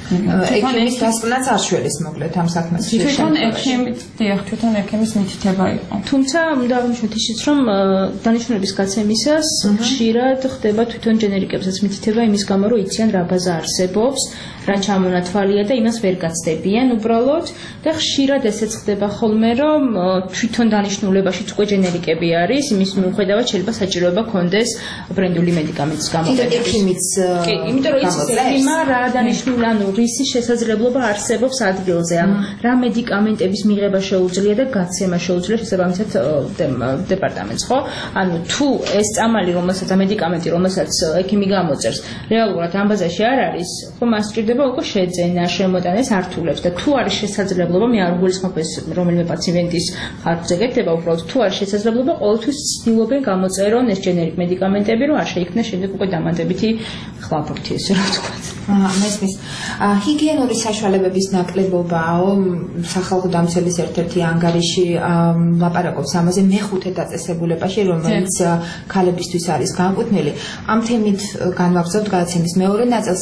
ექიმის დასკვნაც არ შველის მოკლედ ამ საქმეს. თვითონ ექიმის მითითება იყო. თუმცა უნდა აღნიშნოთ ისიც, რომ დანიშნულების გაცემისას ხშირად ხდება თვითონ ჯენერიკებსაც მითითება იმის გამო, რომ იციან რა ბაზა არსებობს, რა ჩამონათვალია და იმას ვერ გაცდებიან უბრალოდ და ხშირად ესეც ხდება ხოლმე, რომ თვითონ დანიშნულებაშიც უკვე ჯენერიკები არის, იმის მიუხედავად შეიძლება საჭიროება ქონდეს ბრენდული მედიკამენტის გამოყენების. ექიმიც კი, იმიტომ რომ იცის ექიმა რა დანიშნული, ანუ რისი შესაძლებლობა არსებობს ადგილზე, ანუ რა მედიკამენტების მიღება შეუძლია და გაცემა შეუძლია შესაბამისად დეპარტამენტს, ხო? ანუ თუ ეს წამალი, რომელსაც მედიკამენტი, რომელსაც ექიმი გამოწერს, რეალურად ამ ბაზაში არ არის, ხო, მას სჭირდება უკვე შეძენა, შემოტანეს ართულებს და თუ არის შესაძლებლობა, მე არ გულისხმობ ეს რომელიმე პაციენტის ხარჯზე გეთება, უბრალოდ თუ არის შესაძლებლობა, ყოველთვის ცდილობენ გამოწერონ ეს ჯენერიკ მედიკამენტები, რომ არ შეიქმნას შემდეგ უკვე დამატებითი ხლაბურთი, ესე რომ ვთქვათ. მესმის. ჰიგიენური საშუალებების ნაკლებობაო სახალხო დამცველის ერთ-ერთი ანგარიში ლაპარაკობს ამაზე მეხუთე დაწესებულებაში, რომელიც ქალებისთვის არის განკუთვნილი. ამ თემით განვაგრძობთ გადაცემის მეორე ნაწილს.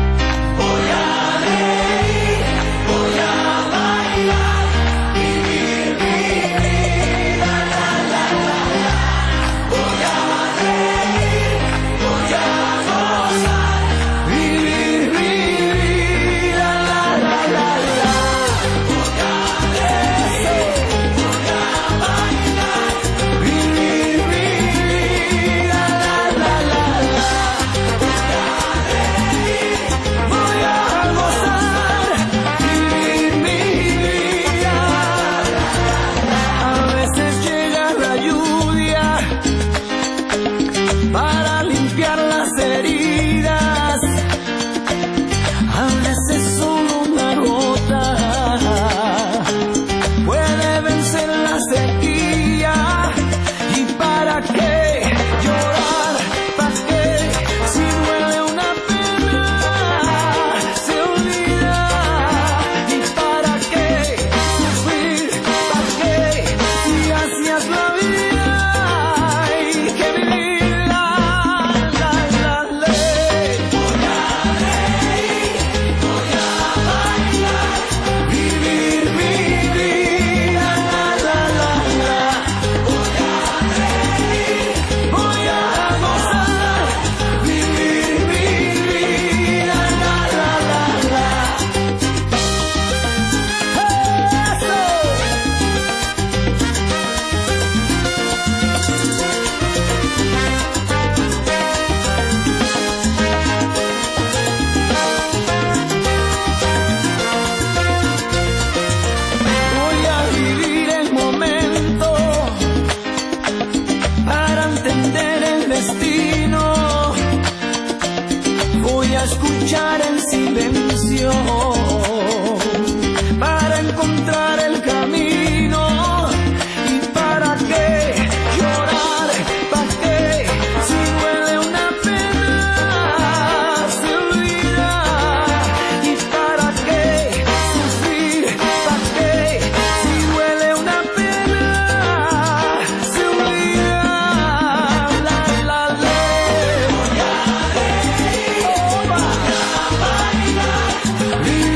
Escuchar en silencio para encontrar el camino y para qué llorar, para qué si duele una pena se olvida y para qué sufrir, para qué si duele una pena se olvida. Vivir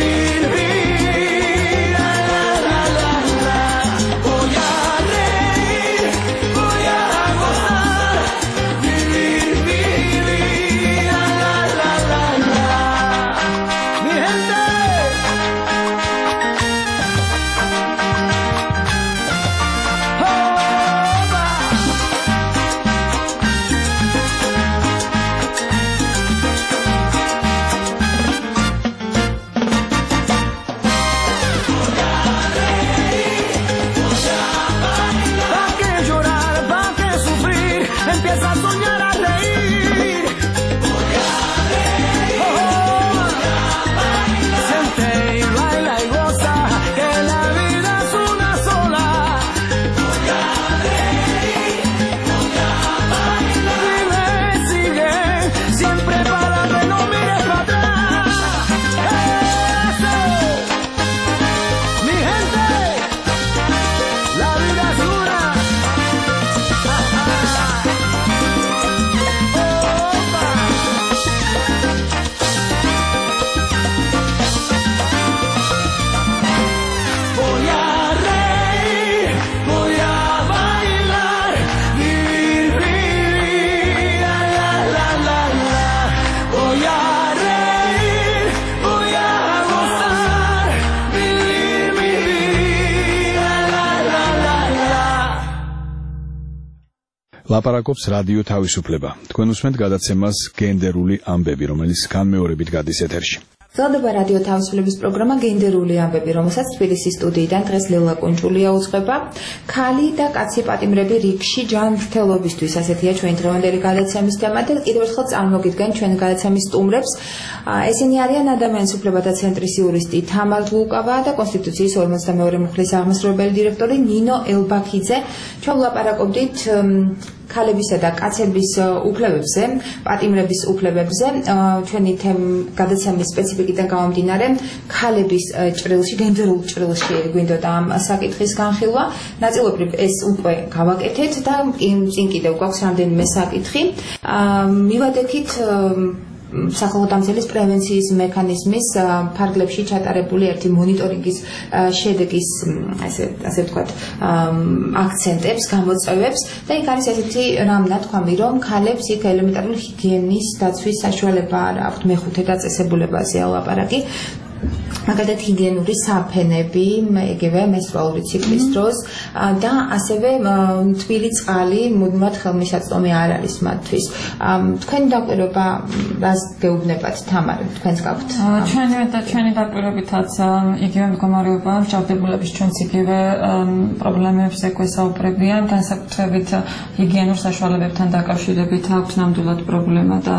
ლაპარაკობს რადიო თავისუფლება. თქვენ უსმენთ გადაცემას გენდერული ამბები, რომელიც განმეორებით გადის ეთერში. გრძელდება რადიო თავისუფლების პროგრამა გენდერული ამბები, რომელსაც თბილისის სტუდიიდან დღეს ლელა კუნჭულია უძღვება. ქალი და კაცი პატიმრები რიგში ჯანმრთელობისთვის, ასეთია ჩვენი დღევანდელი გადაცემის თემა და კიდევ ერთხელ წარმოგიდგენთ ჩვენი გადაცემის სტუმრებს. ესენი არიან ადამიანის უფლებათა ცენტრის იურისტი თამარ ლუკავა და კონსტიტუციის 52 მუხლის აღმასრულებელი დირექტორი ნინო ელბაქიძე. ჩვენ ვლაპარაკობდით ქალებისა და კაცების უფლებებზე, პატიმრების უფლებებზე, ჩვენი გადაცემის სპეციფიკიდან გამომდინარე, ქალების ჭრილში, გენდერულ ჭრილში გვინდოდა ამ საკითხის განხილვა. ნაწილობრივ ეს უკვე გავაკეთეთ და წინ კიდევ გვაქვს რამდენიმე საკითხი. მივადექით სახალხო დამცველის პრევენციის მექანიზმის ფარგლებში ჩატარებული ერთი მონიტორინგის შედეგის ასე ვთქვათ აქცენტებს, გამოწვევებს და იქ არის ესეთი რამ ნათქვამი, რომ ქალებს იქ ელემენტარული ჰიგიენის დაცვის საშუალება არ აქვთ მეხუთე დაწესებულებაზეა ლაპარაკი. მაგალითად ჰიგიენური საფენები, იგივე მენსტრუალური ციკლის დროს და ასევე თბილი წყალი მუდმივად ხელმისაწვდომი არ არის მათთვის. თქვენი დაკვირვება რას გეუბნებათ თამარ, თქვენს გაქვთ? ჩვენი დაკვირვებითაც იგივე მდგომარეობა მსჯავრდებულების ჩვენც იგივე პრობლემებს ეგვესაუბრებიან, განსაკუთრებით ჰიგიენურ საშუალებებთან დაკავშირებით აქვს ნამდვილად პრობლემა და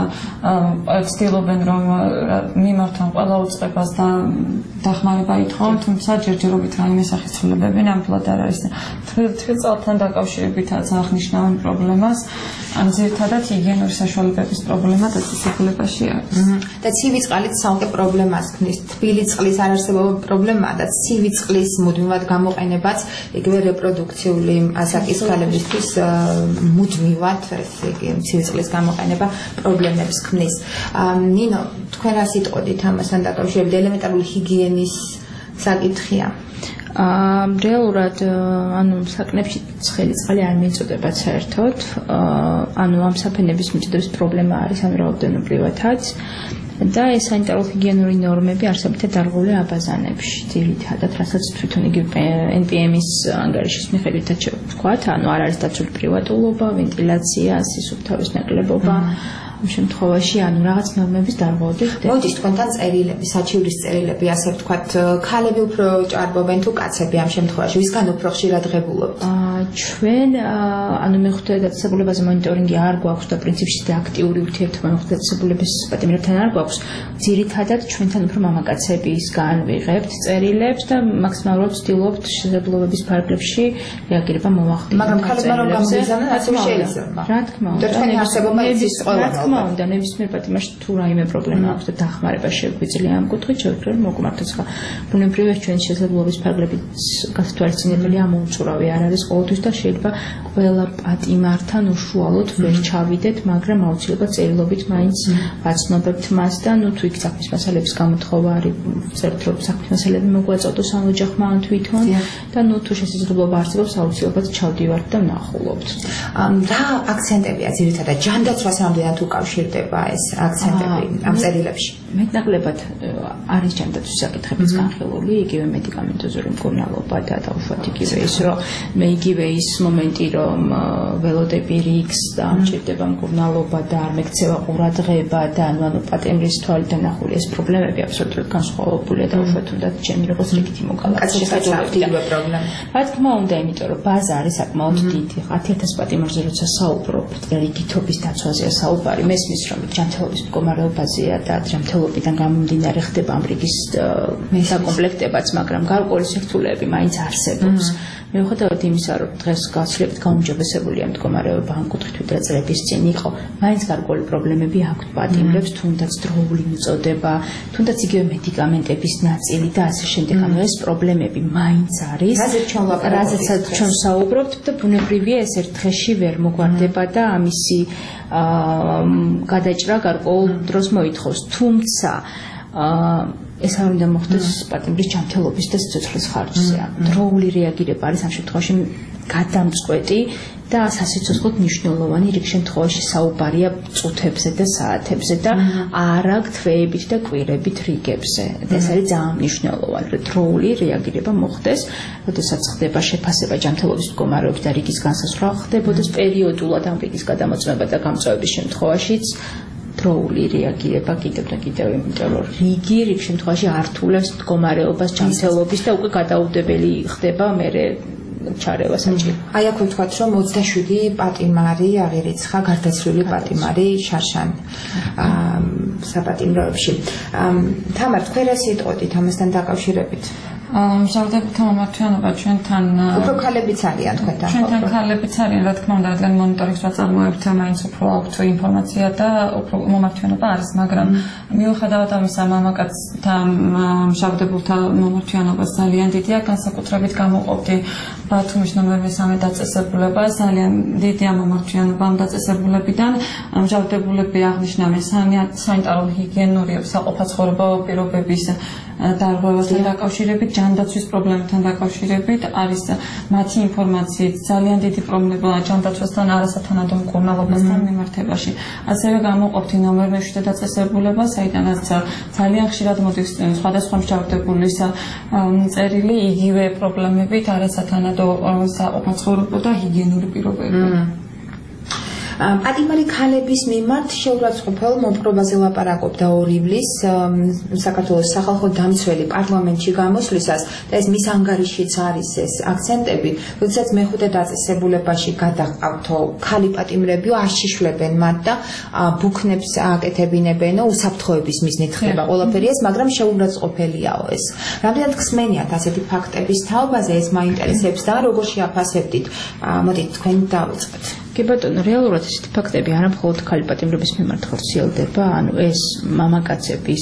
ცდილობენ რომ მიმართავენ ყველა უწყებას და დახმარება ითხოვენ, თუმცა ჯერჯერობით რაიმე სახეცვლებები ნამდვილად არ არის. თბილ წყალთან დაკავშირებითაც აღნიშნავენ პრობლემას, ძირითადად ჰიგიენური საშუალებების პრობლემა დაწესებულებაში არის. და ცივი წყალით სამკე პრობლემას ქმნის. თბილი წყლის არარსებობა პრობლემაა და ცივი წყლის მუდმივად გამოყენებაც იგივე რეპროდუქციული ასაკის ქალებისთვის მუდმივად ცივი წყლის გამოყენება პრობლემებს ქმნის. ნინო, თქვენ რა სიტყვოდით ამასთან დაკავშირებით? ელემენტარული ჰიგიენის საკითხია. რეალურად ანუ საკნებში ცხელი წყალი არ მიეწოდება საერთოდ. ანუ ამ საფენების მიწოდების პრობლემა არის ამ რაოდენობრივადაც და ეს სანიტარო-ჰიგიენური ნორმები არსებითად დარღვეულია აბაზანებში. ძირითადად, რასაც თვითონ იგივე NPM-ის ანგარიშის მიხედვითაც ვთქვათ, ანუ არ არის დაცული პრივატულობა, ვენტილაცია, სისუფთავის ნაკლებობა. ამ შემთხვევაში ანუ რაღაც ნორმების დარღვევა ხდება. მოდის თქვენთან წერილები, საჩივრის წერილები, ასე ვთქვათ, ქალები უფრო ჭარბობენ თუ კაცები ამ შემთხვევაში, ვისგან უფრო ხშირად ღებულობთ? ჩვენ ანუ მეხუთე დაწესებულებაზე მონიტორინგი არ გვაქვს და პრინციპში და აქტიური ურთიერთობა მეხუთე დაწესებულების პატიმრებთან არ გვაქვს. ძირითადად ჩვენთან უფრო მამაკაცებისგან ვიღებთ წერილებს და მაქსიმალურად ვცდილობთ შესაძლებლობების ფარგლებში რეაგირება მოვახდინოთ. მაგრამ ქალებმა რომ გამოგიზარდონ, ასე შეიძლება. რა თქმა უნდა, თქვენი არსებობა იცის ყველა. და ნებისმიერ პატიმარში თუ რაიმე პრობლემა აქვს და დახმარება შეგვიძლია ამ კუთხით, შევკრიბ მოგმართოს ხა. ბუნებრივია ჩვენი შესაძლებლობის ფარგლებით გასათვალისწინებელი ამოუწურავი არ არის ყოველთვის და შეიძლება ყველა პატიმართან უშუალოდ ვერ ჩავიდეთ, მაგრამ აუცილებლად წერილობით მაინც ვაცნობებთ მას და ნუ თუ იქ საქმის მასალების გამოთხოვა არის, წერთ რომ საქმის მასალები მოგვაწოდოს ამ ოჯახმა ან თვითონ და ნუ თუ შესაძლებლობა არსებობს აუცილებლად ჩავდივართ და ვნახულობთ. რა აქცენტებია ძირითადად ჯანდაცვას რამდენად უკავშირდება ეს აქცენტები ამ წერილებში? მეტნაკლებად არის ჯანდაცვის საკითხებიც განხილული, იგივე მედიკამენტოზური მკურნალობა და დაუშვათ იგივე ის, რომ მე იგივე ის მომენტი, რომ ველოდები რიგს და მჭირდება მკურნალობა და არ მეკცევა ყურადღება და ანუ პატიმრის თვალიდან ნახული ეს პრობლემები აბსოლუტურად განსხვავებულია დაუშვათ თუნდაც ჩემი როგორც რიგითი მოკალათი შესაძლებელი პრობლემა. რა თქმა უნდა, იმიტომ რომ ბაზა არის საკმაოდ დიდი. 10,000 პატიმარზე როცა საუბრობთ და რიგითობის დაცვაზეა საუბარი, მესმის რომ ჯანმრთელობის მდგომარეობაზეა და ჯანმრთელობიდან გამომდინარე ხდება ამ რიგის საკომპლექტებაც, მაგრამ გარკვეული სირთულეები მაინც არსებობს. მიუხედავად იმისა, რომ დღეს გაცილებით გაუმჯობესებულია მდგომარეობა ამ კუთხით ვიდრე წლების წინ იყო, მაინც გარკვეული პრობლემები აქვს პატიმრებს, თუნდაც დროული მიწოდება, თუნდაც იგივე მედიკამენტების ნაწილი და ასე შემდეგ. ანუ ეს პრობლემები მაინც არის. რაზეც ჩვენ საუბრობთ და ბუნებრივია ეს ერთ დღეში ვერ მოგვარდება და ამისი გადაჭრა გარკვეულ დროს მოითხოვს. თუმცა ეს არ უნდა მოხდეს პატიმრის ჯანმრთელობის და სიცოცხლის ხარჯზე. დროული რეაგირება არის ამ შემთხვევაში გადამწყვეტი და სასიცოცხლოდ მნიშვნელოვანი რიგ შემთხვევაში საუბარია წუთებზე და საათებზე და არა თვეებით და კვირებით რიგებზე. ეს არის ძალიან მნიშვნელოვანი, რომ დროული რეაგირება მოხდეს, როდესაც ხდება შეფასება ჯანმრთელობის მდგომარეობის და რიგის განსაზღვრა ხდებოდეს პერიოდულად ამ რიგის გადამოწმება და გამწვევების შემთხვევაშიც დროული რეაგირება კიდევ და კიდევ, იმიტომ რომ რიგ შემთხვევაში ართულებს მდგომარეობას ჯანმრთელობის და უკვე გადაუდებელი ხდება მერე ჩარევა საჭირო. აი აქ ვთქვათ, რომ 27 პატიმარი აღირიცხა გარდაცვლილი პატიმარი შარშან საპატიმროებში. თამარ, თქვენ რა სიტყვით ამასთან დაკავშირებით? მშავდებულთა მომართვიანობა ჩვენთან უფრო ქალებიც არიან თქვენთან. ჩვენთან ქალებიც არიან, რა თქმა უნდა, რადგან მონიტორინგს ვაწარმოებთ, მაინც უფრო აქვთ ინფორმაცია და უფრო მომართვიანობა არის, მაგრამ მიუხედავად ამისა, მამაკაცთა მშავდებულთა მომართვიანობას ძალიან დიდია, განსაკუთრებით გამოვყოფდი ბათუმის ნომერ 3 დაწესებულება, ძალიან დიდია მომართვიანობა ამ დაწესებულებიდან. მშავდებულები აღნიშნავენ სანიტარულ-ჰიგიენური საყოფაცხოვრებო პირობების დარღვევასთან დაკავშირებით, ჯანდაცვის პრობლემებთან დაკავშირებით არის მათი ინფორმაციით ძალიან დიდი პრობლემა ჯანდაცვასთან არასათანადო მკურნალობასთან მიმართებაში. ასევე გამოვყოფთ ნომერ 7 დაწესებულება, საიდანაც ძალიან ხშირად მოდის სხვადასხვა მშავდებულის წერილი იგივე პრობლემებით არასათანადო საყოფაცხოვრებო და ჰიგიენური პირობები. პატიმარი ქალების მიმართ შეურაცხყოფელ მოპყრობაზე ლაპარაკობდა 2 ივლისს საქართველოს სახალხო დამცველი პარლამენტში გამოსვლისას და ეს მის ანგარიშიც არის ეს აქცენტები, როდესაც მეხუთე დაწესებულებაში გადაყავთო ქალი პატიმრებიო აშიშვლებენ მათ და ბუქნებს აკეთებინებენო უსაფრთხოების მიზნით ხდება ყველაფერი ეს, მაგრამ შეურაცხყოფელიაო ეს. რამდენად ხსმენიათ ასეთი ფაქტების თაობაზე, ეს მაინტერესებს და როგორ შეაფასებდით? მოდით თქვენ დავიწყოთ. კი ბატონო, რეალურად ესეთი ფაქტები არა მხოლოდ ქალი პატიმრების მიმართ ხორციელდება, ანუ ეს მამაკაცების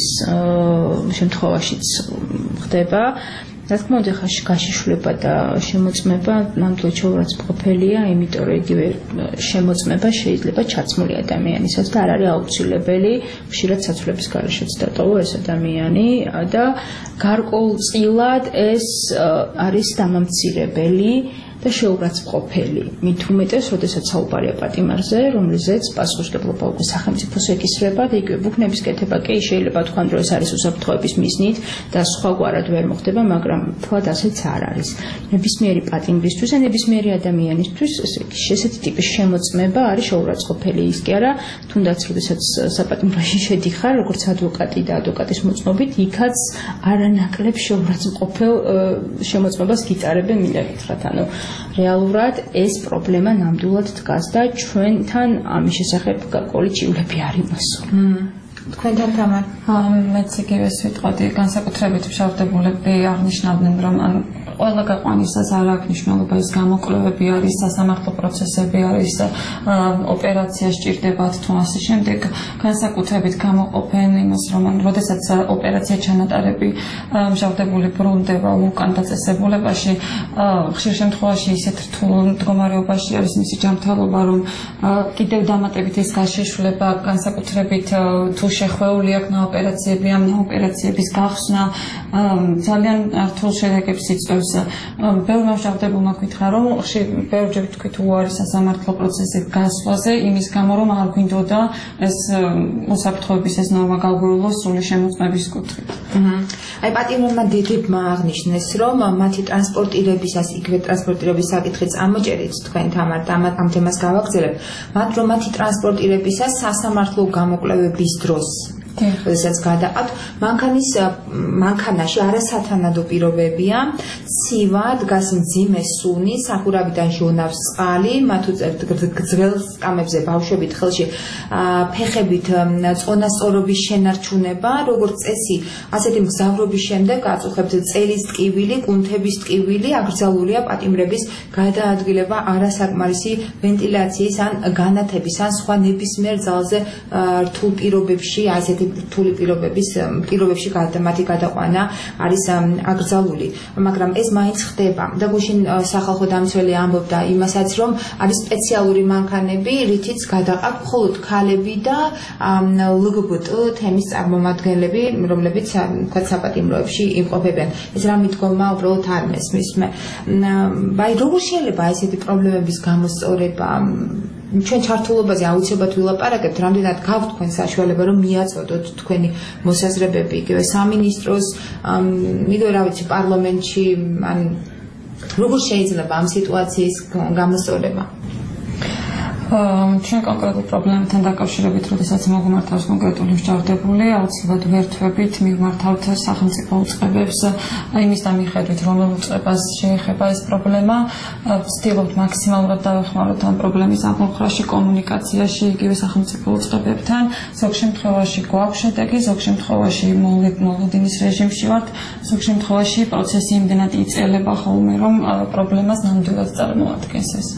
შემთხვევაშიც ხდება. რა თქმა უნდა, გაშიშვლება და შემოწმება ნამდვილად შეურაცხმყოფელია, იმიტომ რომ იგივე შემოწმება შეიძლება ჩაცმული ადამიანისას და არ არის აუცილებელი ხშირად საცვლების გარეშეც დატოვო ეს ადამიანი და გარკვეულწილად ეს არის დამამცირებელი და შეურაცხმყოფელი. მით უმეტეს, როდესაც საუბარია პატიმარზე, რომლიზეც პასუხისმგებლობა უკვე სახელმწიფოს ეკისრება და იგივე ბუქნების კეთება კი შეიძლება თქვან, რომ ეს არის უსაფრთხოების მიზნით და სხვაგვარად ვერ მოხდება, მაგრამ თქვათ ასეც არ არის. ნებისმიერი პატიმრისთვის და ნებისმიერი ადამიანისთვის ესეთი ტიპის შემოწმება არის შეურაცხმყოფელი. ის კი არა, თუნდაც როდესაც საპატიმროში შედიხარ, როგორც ადვოკატი და ადვოკატის მოწმობით, იქაც არანაკლებ შეურაცხმყოფელ შემოწმებას გიტარებენ მინდა გითხრათ, ანუ რეალურად ეს პრობლემა ნამდვილად დგას და ჩვენთან ამის შესახებ გარკვეული ჭივლები არ იმასო. თქვენთან თამარ? მეც იგივე ვიტყოდი, განსაკუთრებით მშავდებულები აღნიშნავდნენ, რომ ყველა გაყვანისას არ აქვს მნიშვნელობა, ეს გამოკვლევები არის, სასამართლო პროცესები არის, ოპერაცია სჭირდებათ თუ ასე შემდეგ. განსაკუთრებით გამოყოფენ იმას, რომ როდესაც ოპერაცია ჩანატარები მშავდებული ბრუნდება უკან დაწესებულებაში, ხშირ შემთხვევაში ისეთ რთულ მდგომარეობაში არის მისი ჯანმრთელობა, რომ კიდევ დამატებით ეს გაშიშვლება, განსაკუთრებით თუ შეხვეული აქვს ოპერაციები, ამ ოპერაციების გახსნა ძალიან რთულ შედეგებს იწვევს. ბევრმა მშავდებულმა გითხრა, რომ ბევრჯერ თქვით უარი სასამართლო პროცესის გასვლაზე, იმის გამო, რომ არ გვინდოდა ეს უსაფრთხოების ეს ნორმა გავგრძელოს სრული შემოწმების კუთხით. აი პატიმრებმა დებმა აღნიშნეს, რომ მათი ტრანსპორტირებისას, იქვე ტრანსპორტირების საკითხიც ამოჭერით თქვენ თამარ ამ თემას გავაგრძელებთ, მათ რომ მათი ტრანსპორტირებისას სასამართლო გამოკვლევების დროს როდესაც გადაყავთ, მანქანაში არასათანადო პირობებია, ცივა, დგას მძიმე სუნი, სახურავიდან ჟონავს წყალი, მათ უწევთ გრძელ სკამებზე ბავშვებით ხელში ფეხებით წონასწორობის შენარჩუნება, როგორც წესი, ასეთი მგზავრობის შემდეგ აწუხებთ წელის ტკივილი, კუნთების ტკივილი, აკრძალულია პატიმრების გადაადგილება არასაკმარისი ვენტილაციის ან განათების ან სხვა ნებისმიერ ძალზე რთულ პირობებში ასეთი რთული პირობებში მათი გადაყვანა არის აკრძალული, მაგრამ ეს მაინც ხდება და გუშინ სახალხო დამცველი ამბობდა იმასაც, რომ არის სპეციალური მანქანები, რითიც გადაყავთ მხოლოდ ქალები და LGBT თემის წარმომადგენლები, რომლებიც თქვა საპატიმროებში იმყოფებიან. ეს რა მიდგომა უბრალოდ არ მესმის მე. აი როგორ შეიძლება ესეთი პრობლემების გამოსწორება? ჩვენ ჩართულობაზე აუცილებლად ვილაპარაკებთ, რამდენად გაქვთ თქვენ საშუალება, რომ მიაწოდოთ თქვენი მოსაზრებები იგივე სამინისტროს, მიდო რა ვიცი, პარლამენტში, ან როგორ შეიძლება ამ სიტუაციის გამოსწორება? ჩვენ კონკრეტულ პრობლემებთან დაკავშირებით, როდესაც მოგმართავს კონკრეტული მსჯავრდებული, აუცილებლად ვერთვებით მივმართავთ სახელმწიფო უწყებებს, იმის მიხედვით, რომელ უწყებას შეეხება ეს პრობლემა, ვცდილობთ მაქსიმალურად დავეხმაროთ ამ პრობლემის აღმოფხვრაში, კომუნიკაციაში, იგივე სახელმწიფო უწყებებთან. ზოგ შემთხვევაში გვაქვს შედეგი, ზოგ შემთხვევაში მოლოდინის რეჟიმში ვართ, ზოგ შემთხვევაში პროცესი იმდენად იწელება ხოლმე, რომ პრობლემას ნამდვილად წარმოადგენს ეს.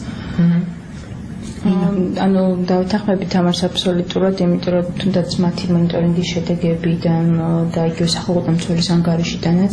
ანუ დავთანხმებით ამას აბსოლუტურად, იმიტომ რომ თუნდაც მათი მონიტორინგის შედეგებიდან და იგივე სახალხო დამცველის ანგარიშიდანაც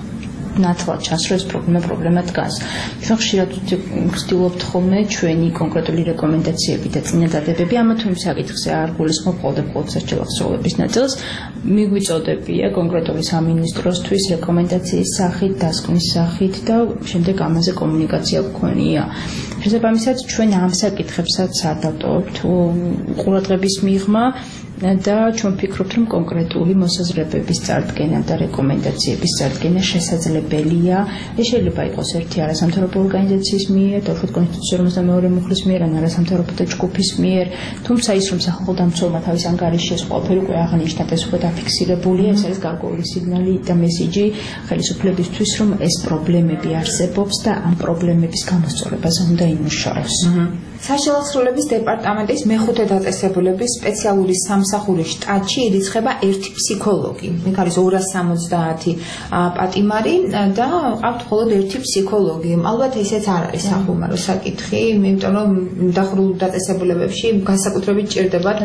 ნათლად ჩასროს პრობლემა დგას. ჩვენ ხშირად ვცდილობთ ხოლმე ჩვენი კონკრეტული რეკომენდაციები და წინადადებები ამა თუ იმ საკითხზე არ გულისხმობ მხოლოდ სასჯელო აღსრულების ნაწილს, მიგვიწოდებია კონკრეტული სამინისტროსთვის რეკომენდაციის სახით, დასკვნის სახით და შემდეგ ამაზე კომუნიკაცია გქონია. შესაბამისად, ჩვენ ამ საკითხებსაც არ დავტოვებთ ყურადღების მიღმა და ჩვენ ვფიქრობთ, რომ კონკრეტული მოსაზრებების წარდგენა და რეკომენდაციების წარდგენა შესაძლებელია. ეს შეიძლება იყოს ერთი არასამთავრობო ორგანიზაციის მიერ, და უფრო კონსტიტუციური 52 მუხლის მიერ, ან არასამთავრობო ჯგუფის მიერ, თუმცა ის რომ სახალხო დამცველმა თავის ანგარიში ეს ყველაფერი უკვე აღნიშნათ, ეს უკვე დაფიქსირებულია, ეს არის გარკვეული სიგნალი და მესიჯი ხელისუფლებისთვის, რომ ეს პრობლემები არსებობს და ამ პრობლემების გამოსწორებაზე უნდა იმუშაოს. საშუალო აღსრულების დეპარტამენტის მეხუთე დაწესებულების სპეციალური სამსახურის შტატში ირიცხება ერთი ფსიქოლოგი. იქ არის 270 პატიმარი და ყავთ მხოლოდ ერთი ფსიქოლოგი. ალბათ ესეც არ არის სახუმარო საკითხი, იმიტომ რომ დახურულ დაწესებულებებში განსაკუთრებით ჭირდებათ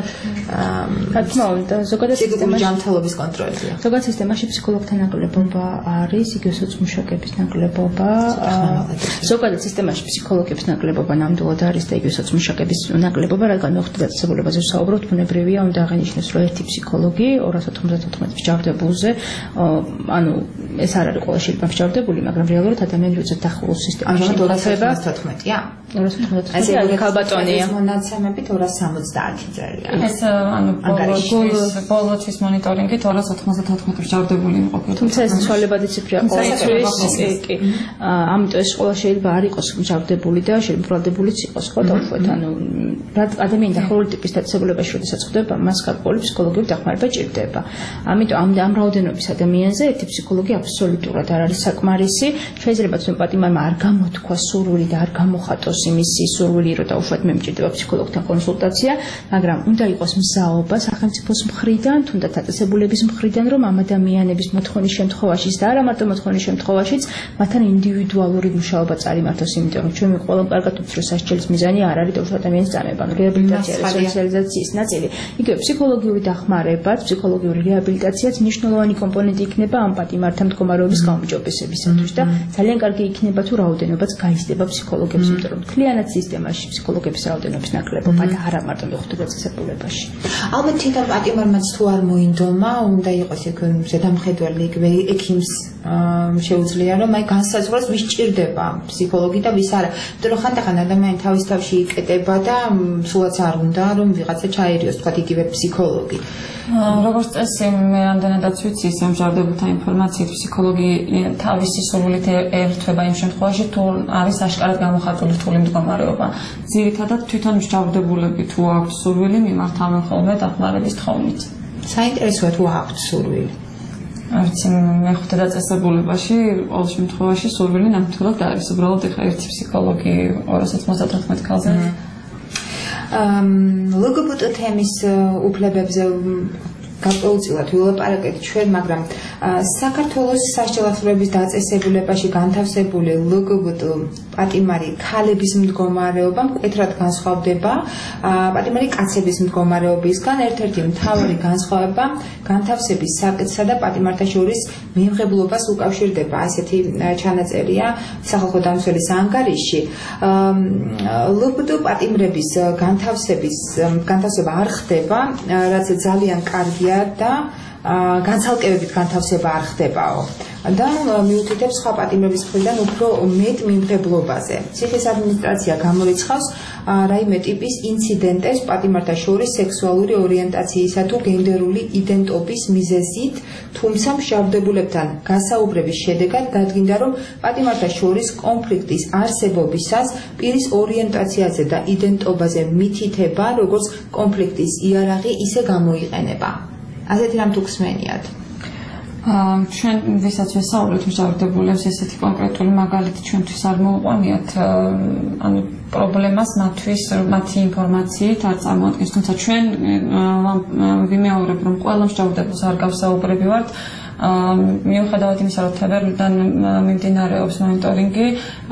რა თქმა უნდა, ზოგადად სისტემაში ჯანმრთელობის კონტროლია. ზოგადად სისტემაში ფსიქოლოგთა ნაკლებობა არის, იგივე სოციმუშაკების ნაკლებობა. ზოგადად სისტემაში ფსიქოლოგების ნაკლებობა ნამდვილად არის და იგივე სოციმუშაკების ნაკლებობა, რადგან მეხუთე დაწესებულებაზე ვსაუბრობთ, ბუნებრივია უნდა აღინიშნოს, რომ ერთი ფსიქოლოგი 294 მსჯავრდებულზე, ანუ ეს არ არის ყველა შეიძლება მსჯავრდებული, მაგრამ რეალურად ადამიანი როცა დახურულ სისტემაში 294-ია? 294 ქალბატონია. მონაცემებით 270 წერია. ეს ანუ ბოლოთვის მონიტორინგით 294 მსჯავრდებული იმყოფება. თუმცა ეს ცვალებადი ციფრია ყოველთვის, კი. ამიტომ ეს ყველა შეიძლება არ იყოს მსჯავრდებული და შეიძლება ბრალდებულიც იყოს, ხო, დაუშვათ, ანუ ადამიანი დახურული ტიპის დაწესებულებაში როდესაც ხდება, მას გარკვეული ფსიქოლოგიური დახმარება ჭირდება. ამიტომ ამ რაოდენობის ადამიანზე ერთი ფსიქოლოგი აბსოლუტურად არ არის საკმარისი. შეიძლება თქვენ პატიმარმა არ გამოთქვა სურვილი და არ გამოხატოს იმისი სურვილი, რომ დაუშვათ მე მჭირდება ფსიქოლოგთან კონსულტაცია, მაგრამ უნდა იყოს მსაობა სახელმწიფოს მხრიდან, თუნდაც დაწესებულების მხრიდან, რომ ამ ადამიანების მოთხოვნის შემთხვევაშიც და არა მარტო მოთხოვნის შემთხვევაშიც მათთან ინდივიდუალური მუშაობა წარიმართოს, იმიტომ რომ ჩვენ ყველამ კარგად ვიცით, რომ სასჯელის მიზანი არ არის დაუშვათ ადამიანის წამება, რეაბილიტაცია და სოციალიზაციის ნაწილი. იგივე ფსიქოლოგიური დახმარებაც, ფსიქოლოგიური რეაბილიტაციაც მნიშვნელოვანი კომპონენტი იქნება ამ პატიმართა მდგომარეობის გაუმჯობესებისათვის და ძალიან კარგი იქნება თუ რაოდენობაც გაიზრდება ფსიქოლოგებს, იმიტომ რომ მთლიანად სისტემაში ფსიქოლოგების რაოდენობის ნაკლებობა და არა მარტო მეხუთე დაწესებულებაში. ალბათ თვითონ პატიმარმაც თუ არ მოინდომა, უნდა იყოს იქ ზედამხედველი იგივე ექიმს შეუძლია რომ აი განსაზღვროს ვის ჭირდება ფსიქოლოგი და ვის არა. იმიტომ რომ ხანდახან ადამიანი თავის თავში იკეტება და სულაც არ უნდა რომ ვიღაცა ჩაერიოს თქვა იგივე ფსიქოლოგი. როგორც წესი, მე ამდენადაც ვიცი ის მსჯავრდებულთა ინფორმაციით, ფსიქოლოგი თავისი სურვილით ერთვება იმ შემთხვევაში, თუ არის აშკარად გამოხატული რთული მდგომარეობა. ძირითადად თვითონ მსჯავრდებულები თუ აქვთ სურვილი, მიმართავენ ხოლმე დახმარების თხოვნით. საინტერესოა თუ აქვთ სურვილი. არც მეხუთე დაწესებულებაში ყოველ შემთხვევაში სურვილი ნამდვილად არის. უბრალოდ ეხა ერთი ფსიქოლოგი 294 ქალზე. LGBT თემის უფლებებზე გარკვეულწილად ვილაპარაკეთ ჩვენ, მაგრამ საქართველოს სასჯელო აღსრულების დაწესებულებაში განთავსებული LGBT პატიმარი ქალების მდგომარეობა მკვეთრად განსხვავდება პატიმარი კაცების მდგომარეობისგან. ერთ-ერთი მთავარი განსხვავება განთავსების საკითხსა და პატიმართა შორის მიიღებლობას უკავშირდება. ასეთი ჩანაწერია სახალხო დამცველის ანგარიშში. ლობდო პატიმრების განთავსება არ ხდება, რაც ძალიან კარგია და განცალკევებით განთავსება არ ხდებაო და მიუთითებს სხვა პატიმრების მხრიდან უფრო მეტ მიმღებლობაზე. ციხის ადმინისტრაცია გამორიცხავს რაიმე ტიპის ინციდენტებს პატიმართა შორის სექსუალური ორიენტაციისა თუ გენდერული იდენტობის მიზეზით, თუმცა მშავდებულებთან გასაუბრების შედეგად დადგინდა, რომ პატიმართა შორის კონფლიქტის არსებობისას პირის ორიენტაციაზე და იდენტობაზე მითითება, როგორც კონფლიქტის იარაღი, ისე გამოიყენება. ასეთი რამ თუ გსმენიათ? ჩვენ ვისაც ვესაუბრეთ მშავდებულებს, ესეთი კონკრეტული მაგალითი ჩვენთვის არ მოუყვანიათ, ანუ პრობლემას მათთვის მათი ინფორმაციით არ წარმოადგენს, თუმცა ჩვენ ვიმეორებ, რომ ყველა მშავდებულს არ გავსაუბრები ვართ. მიუხედავად იმისა, რომ თებერვლიდან მიმდინარეობს მონიტორინგი,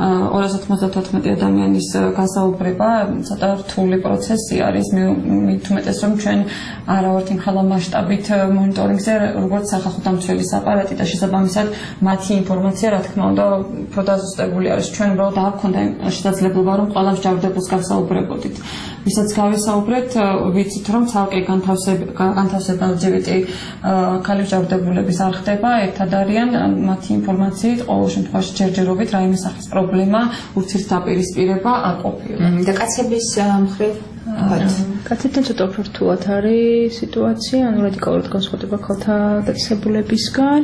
294 ადამიანის გასაუბრება ცოტა რთული პროცესი არის. მით უმეტეს, რომ ჩვენ არა ვართ იმ ხელა მასშტაბით მონიტორინგზე, როგორც სახალხო დამცველის აპარატი და შესაბამისად მათი ინფორმაცია, რა თქმა უნდა, უფრო დაზუსტებული არის. ჩვენ უბრალოდ არ გვქონდა შესაძლებლობა, რომ ყველა მშავდებულს გავსაუბრებოდით. ვისაც გავისაუბრეთ, ვიცით, რომ ცალკე განთავსება LGBT ქალი მშავდებულების არ ხდება, ერთად არიან მათი ინფორმაციით, ყოველ შემთხვევაში ჯერჯერობით რაიმე სახის პრობლემა, ურთიერთდაპირისპირება არ ყოფილა. და კაცების მხრივ კაცებთან ცოტა უფრო რთულად არის სიტუაცია, ანუ რადიკალურად განსხვავდება ქალთა დაწესებულებისგან.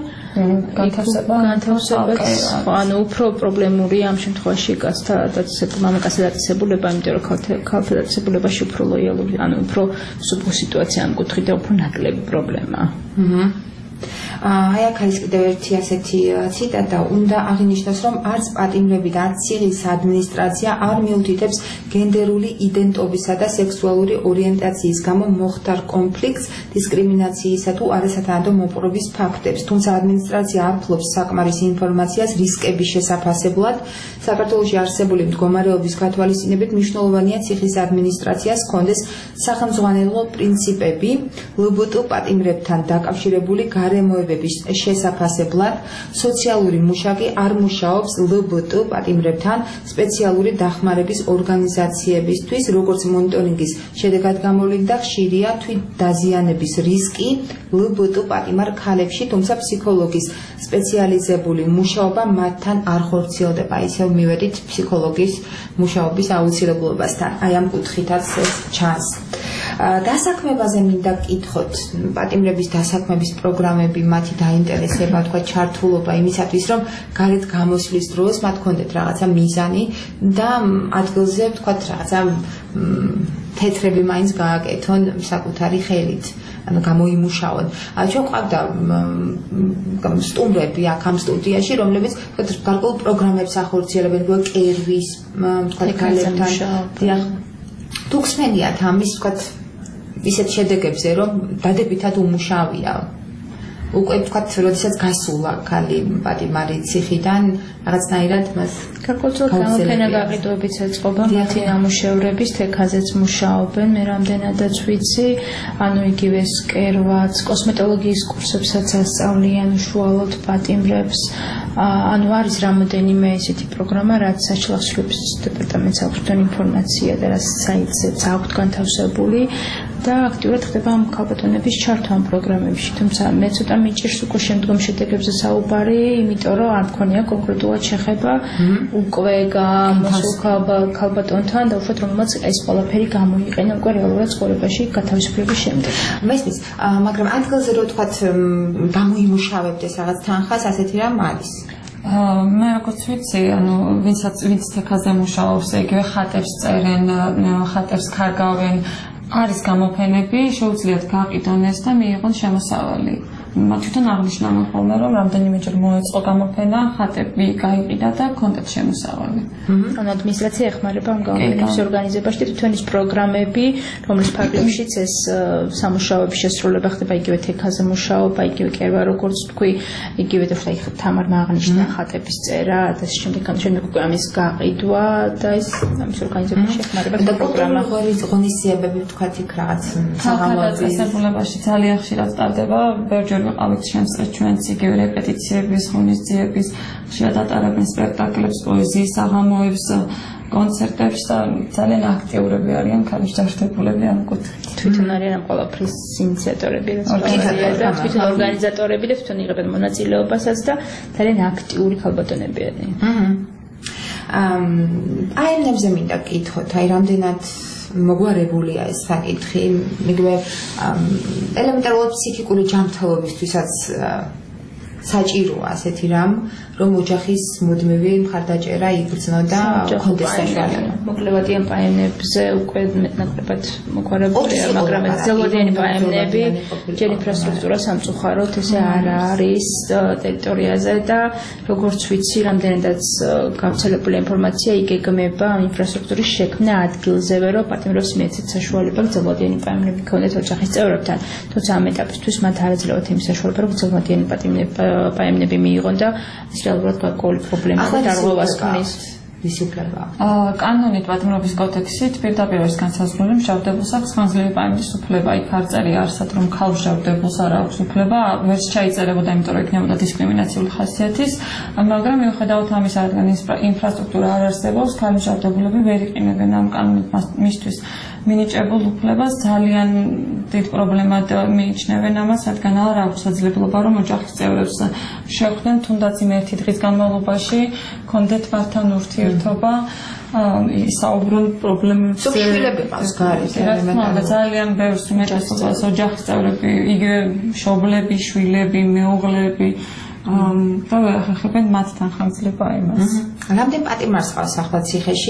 განთავსებას, ანუ უფრო პრობლემური ამ შემთხვევაში მამაკაცთა დაწესებულება, იმიტომ რომ ქალთა დაწესებულებაში უფრო ლოიალური, ანუ უფრო სუბუხ სიტუაცია ამ კუთხით და უფრო ნაკლები პრობლემა. აი აქ არის კიდევ ერთი ასეთი ციტატა, უნდა აღინიშნოს, რომ არც პატიმრები და არც ციხის ადმინისტრაცია არ მიუთითებს გენდერული იდენტობისა და სექსუალური ორიენტაციის გამო მოხდარ კონფლიქტს, დისკრიმინაციისა თუ არასათანადო მოპყრობის ფაქტებს, თუმცა ადმინისტრაცია არ ფლობს საკმარის ინფორმაციას რისკების შესაფასებლად. საქართველოში არსებული მდგომარეობის გათვალისწინებით მნიშვნელოვანია ციხის ადმინისტრაციას ჰქონდეს სახელმძღვანელო პრინციპები ლბტ პატიმრებთან დაკავშირებული გარემოებების შესაფასებლად. სოციალური მუშაკი არ მუშაობს ლბტ პატიმრებთან სპეციალური დახმარების ორგანიზაციებისთვის, როგორც მონიტორინგის შედეგად გამოვლინდა, ხშირია თვითდაზიანების რისკი ლბტ პატიმარ ქალებში, თუმცა ფსიქოლოგის სპეციალიზებული მუშაობა მათთან არ ხორციელდება. ისევ მივედით ფსიქოლოგის მუშაობის აუცილებლობასთან. აი ამ კუთხითაც ეს ჩანს. დასაქმებაზე მინდა გკითხოთ, პატიმრების დასაქმების პროგრამები, მათი დაინტერესება, თქვა ჩართულობა იმისათვის, რომ გარეთ გამოსვლის დროს მათ ქონდეთ რაღაცა მიზანი და ადგილზე თქვა რაღაცა თეთრები მაინც გააკეთონ საკუთარი ხელით, ანუ გამოიმუშაონ. ჩვენ ყავდა სტუმრები აქ ამ სტუდიაში, რომლებიც გარკვეულ პროგრამებს ახორციელებენ, კერვის, თქვა ქალებთან. თუ გსმენიათ ამის, თქვა ისეთ შედეგებზე, რომ დადებითად უმუშავია. უკვე თქვათ, როდესაც გასულა ქალი პატიმარი ციხიდან, რაღაცნაირად მას გარკვეულწილად გამოფენა გაყიდვებიც ეწყობა მათი ნამუშევრების, თექაზეც მუშაობენ, მე რამდენადაც ვიცი, ანუ იგივე სკერვაც, კოსმეტოლოგიის კურსებსაც ასწავლიან უშუალოდ პატიმრებს. ანუ არის რამოდენიმე ესეთი პროგრამა, რაც საჩლავსრობის დეპარტამენტს აქვს თქვენ ინფორმაცია და რაც საიტზეც აქვს განთავსებული და აქტიურად ხდება ამ ქალბატონების ჩართვა ამ პროგრამებში, თუმცა მე ცოტა მიჭირს უკვე შემდგომ შედეგებზე საუბარი, იმიტომ რომ არ მქონია კონკრეტულად შეხება უკვე გამოსულ ქალბატონთან და უშუალოდ რომელმაც ეს ყველაფერი გამოიყენა უკვე რეალურად ცხოვრებაში გათავისუფლების შემდეგ. მესმის, მაგრამ ადგილზე რო თქვათ გამოიმუშავებდეს რაღაც თანხას, ასეთი რამ არის. მე როგორც ვიცი, ანუ ვინც თექაზე მუშაობს, იგივე ხატებს წერენ, ხატებს ქარგავენ, არის გამოფენები, შეუძლიათ გაყიდონ ეს და მიიღონ შემოსავალი. თვითონ აღნიშნა ხოლმე რომ რამდენიმეჯერ მოეწყო გამოფენა, ხატები გაიყიდა და კონტენტ შემოსავალი. ანუ ადმინისტრაცია ეხმარება ამ გამოფენების ორგანიზებაში და თვითონ ის პროგრამები, რომლის ფარგლებშიც ეს სამუშაოების შესრულება ხდება, იგივე თექაზე მუშაობა, იგივე კერვა როგორც თქვი, იგივე თამარმა აღნიშნა ხატების წერა და შემდეგ უკვე ამის გაყიდვა და ეს ამის ორგანიზებაში ეხმარება და პროგრამა ღონისძიებები თქვათ იქ რაღაც საღამოების დასასრულებაში ძალიან ხშირად ტარდება, ბევრჯერ ვიყავით შემსწრეთ ჩვენც იგივე რეპეტიციების, ღონისძიების, ხშირად ატარებენ სპექტაკლებს, პოეზიის საღამოებს, კონცერტებს და ძალიან აქტიურები არიან ქალიშჯაშდებულები ამ კუთხით. თვითონ არიან ამ ყველაფრის ინიციატორები და თვითონ ორგანიზატორები და თვითონ იღებენ მონაწილეობასაც და ძალიან აქტიური ქალბატონები არიან. აი ამაზე მინდა გითხოთ, აი რამდენად მოგვარებულია ეს საკითხი, მიგве ელემენტარულად ფსიქიკური ჯანმრთელობისთვისაც საჭიროა ასეთი რამ, რომ ოჯახის მუდმივი მხარდაჭერა იგრძნო და კონდეს საშუალება. მოკლევადიან პაემნებზე უკვე მეტნაკლებად მოგვარებულია, მაგრამ ეს ძელვადიანი პაემნები ჯერ ინფრასტრუქტურა სამწუხაროდ ესე არ არის ტერიტორიაზე და როგორც ვიცი, რამდენადაც გავრცელებული ინფორმაცია იგეგმება ინფრასტრუქტურის შექმნა ადგილზევე, რომ პატიმრობს მიეცეთ საშუალება ძელვადიანი პაემნები ქონდეთ ოჯახის წევრებთან. თუმცა ამ ეტაპისთვის მათ არ ეძლევათ იმის საშუალება, რომ ძელვადიანი პაემნები მიიღონ და რეალურად გარკვეული პრობლემა და დარღვევას ქმნის. Ვის უფლება? კანონით პატიმრობის კოდექსით პირდაპირ არის განსაზღვრული მჟავდებულს აქვს ხანგრძლივი პაემნის უფლება. იქ არ წერია არსად რომ ქალმჟავდებულს არ აქვს უფლება, ვერც ჩაიწერებოდა, იმიტომ რომ იქნებოდა დისკრიმინაციული ხასიათის, მაგრამ მიუხედავად ამისა, რადგან ინფრასტრუქტურა არ არსებობს, ქალმჟავდებულები ვერ იყენებენ ამ კანონით მისთვის მინიჭებულ უფლებას, ძალიან დიდ პრობლემად მიიჩნევენ ამას, რადგან არ აქვს შესაძლებლობა რომ ოჯახის წევრებს შეხვდნენ თუნდაც იმ ერთი დღის განმავლობაში, კონდეთ მართან ურთიერთობა, ისაუბრონ პრობლემებზე. სულშვილებებას გარეთ ძალიან ბევრს უმეტესობას ოჯახის წევრები, იგივე მშობლები, შვილები, მეუღლები და ახერხებენ მათთან ხანგრძლივ იმას. რამდენ პატიმარს ყავს ახლა ციხეში?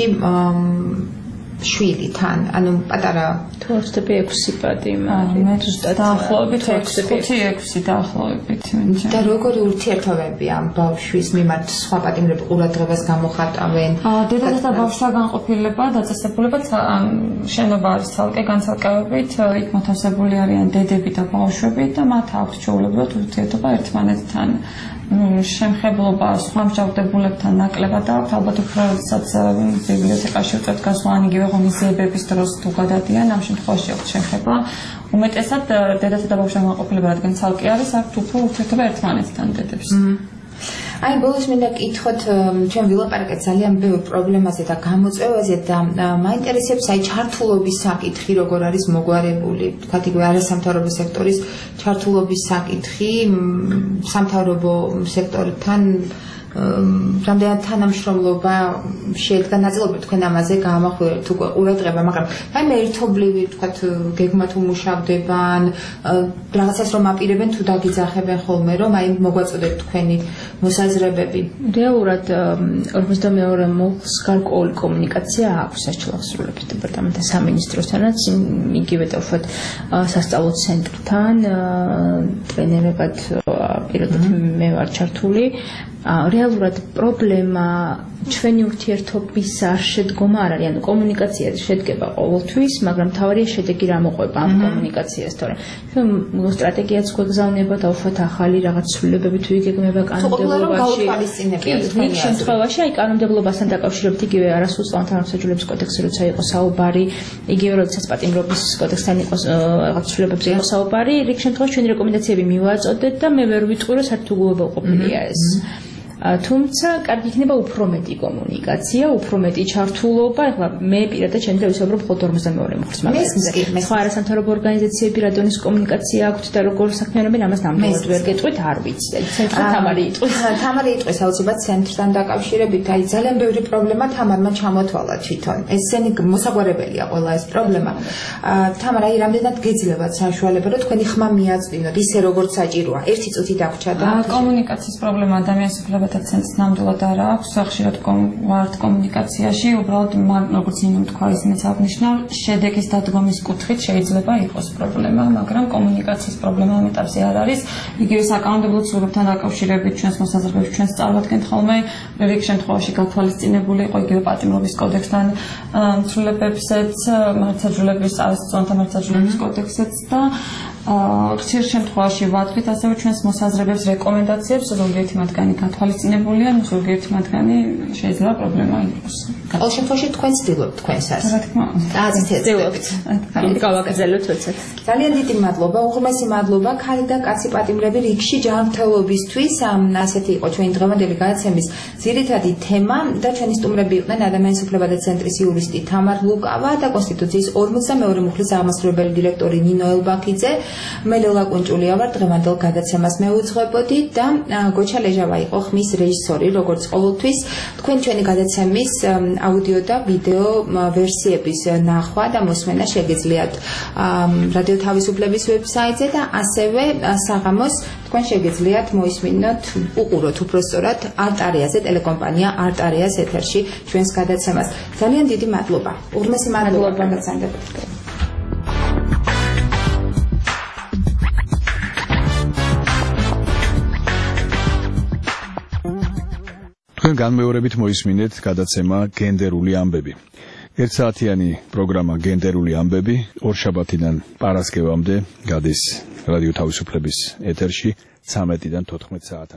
შვილი თან, ანუ პატარა თუ არ ვცდები 6 პატიმარი. მე დაახლოებით 5-6 დაახლოებით. და როგორი ურთიერთობები ამ ბავშვის მიმართ სხვა პატიმრები ყურადღებას გამოხატავენ? დედათა და ბავშვთა განყოფილება, დაწესებულება შენობა არის ცალკე განცალკევებით, იქ მოთავსებული არიან დედები და ბავშვები და მათ აქვთ ჩვეულებრივად ურთიერთობა ერთმანეთთან. შემხებლობა სხვა მჟავდებულებთან ნაკლებად აქვს, ალბათ უფრო როდესაც ბიბლიოთეკაში უწევთ გასვლა ან იგივე ღონისძიებების დროს თუ გადადიან, ამ შემთხვევაში აქვს შემხება. უმეტესად დედათა და ბავშვთა განყოფილება, რადგან ცალკე არის, აქვთ უფრო ურთიერთობა ერთმანეთთან დედებს. აი ბოლოს მინდა გითხოთ, ჩვენ ვილაპარაკეთ ძალიან ბევრ პრობლემაზე და გამოწვევაზე და მაინტერესებს აი ჩართულობის საკითხი, როგორ არის მოგვარებული, თქვათ იგივე არასამთავრობო სექტორის ჩართულობის საკითხი, სამთავრობო სექტორთან რამდენად თანამშრომლობა შედგა ნაწილობრივ თქვენ ამაზე გაამახვილებთ უკვე ყურადღება, მაგრამ აი ერთობლივი თქვათ გეგმათ უმუშავდებან, რაღაცას რომ აპირებენ თუ დაგიძახებენ ხოლმე, რომ აი მოგვაწოდეთ თქვენი მოსაზრებები. რეალურად 42 მოხს გარკვეული კომუნიკაცია აქვს საჭიროა სრულების დეპარტამენტთან, სამინისტროსთანაც, იგივე დავუშვათ სასწავლო ცენტრთან, ტრენერებად პირადად მე ვარ ჩართული. რეალურად პრობლემა ჩვენი ურთიერთობის არ შედგომა არ არის, ანუ კომუნიკაცია შედგება ყოველთვის, მაგრამ თავარია შედეგი რა მოყვება ამ კომუნიკაციას, თორემ ჩვენ სტრატეგიაც გვეგზავნება და უშუალოდ ახალი რაღაც ცვლილებები თუ იგეგმება კანონმდებლობაში. იქ შემთხვევაში აი კანონმდებლობასთან დაკავშირებით იგივე არასრულწლოვან თანამსაჯულების კოდექსი როცა იყო საუბარი, იგივე როდესაც პატიმრობის კოდექსთან იყო რაღაც ცვლილებებზე იყო საუბარი, იქ შემთხვევაში ჩვენი რეკომენდაციები მივაწოდეთ და მე ვერ ვიტყვი რომ საერთოდ უგულებელყოფილია ეს. თუმცა კარგი იქნება უფრო მეტი კომუნიკაცია, უფრო მეტი ჩართულობა. ეხლა მე პირადად ჩემი და ვისაუბრებ მხოლოდ 42 მოხს, მაგრამ სხვა არასამთავრობო ორგანიზაციები რადონის კომუნიკაცია აქვთ და როგორ საქმიანობენ, ამას ნამდვილად ვერ გეტყვით, არ ვიცი. ცენტრი თამარი იტყვის. თამარი იტყვის აუცილებლად ცენტრთან დაკავშირებით, აი ძალიან ბევრი პრობლემა თამარმა ჩამოთვალა თვითონ. ესენი მოსაგვარებელია ყველა ეს პრობლემა. თამარ, აი რამდენად გეძლებათ საშუალება, რომ თქვენი ხმა მიაწვდინოთ, ისე როგორც საჭიროა. ერთი წუთი დაგვრჩა და კომუნიკაციის პრობლემა ადამიანის უფლება ცვლილებათა ცენტრს ნამდვილად არ აქვს, ხშირად ვართ კომუნიკაციაში, უბრალოდ როგორც იმენ თქვა, ისინიც აღნიშნა, შედეგის დადგომის კუთხით შეიძლება იყოს პრობლემა, მაგრამ კომუნიკაციის პრობლემა ამ ეტაპზე არ არის. იგივე საკანონმდებლო ცვლილებებთან დაკავშირებით ჩვენს მოსაზრებებს ჩვენს წარმოადგენთ ხოლმე, რიგ შემთხვევაში გათვალისწინებული იყო იგივე პატიმრობის კოდექსთან ცვლილებებზეც, მართლმსაჯულების არასწორთა მართლმსაჯულების კოდექსზეც და ხშირ შემთხვევაში ვატყვით ასევე ჩვენს მოსაზრებებს, რეკომენდაციებს, ზოგიერთი მათგანი გათვალისწინებულია, ზოგიერთი მათგანი შეიძლება პრობლემა იყოს. ყოველ შემთხვევაში თქვენ ცდილობთ თქვენსაც. რა თქმა უნდა. ცდილობთ. გავაგრძელოთ თორსად. ძალიან დიდი მადლობა, უღრმესი მადლობა ქალი და კაცი პატიმრები რიგში ჯანმრთელობისთვის. ასეთი იყო ჩვენი დღევანდელი გადაცემის ძირითადი თემა და ჩვენი სტუმრები იყვნენ ადამიანის უფლებათა ცენტრის იურისტი თამარ ლუკავა და კონსტიტუციის 42 მუხლის აღმასრულებელი დირექტორი ნინო ელბაქიძე. მე ლელა კუნჭულია ვარ, დღევანდელ გადაცემას მეუძღვებოდი და გოჩა ლეჟავა იყო ხმის რეჟისორი, როგორც ყოველთვის. თქვენ ჩვენი გადაცემის აუდიო და ვიდეო ვერსიების ნახვა და მოსმენა შეგიძლიათ რადიო თავისუფლების ვებსაიტზე და ასევე საღამოს თქვენ შეგიძლიათ მოისმინოთ, უყუროთ უпростоრად არტარიაზე, ტელეკომპანია არტარიას ეთერში ჩვენს გადაცემას. ძალიან დიდი მადლობა. უღრმესი მადლობა გაგაცანდებთ. თქვენ განმეორებით მოისმინეთ გადაცემა გენდერული ამბები. 1 საათიანი პროგრამა გენდერული ამბები ორშაბათიდან პარასკევამდე გადის რადიო თავისუფლების ეთერში 13-დან 14 საათამდე.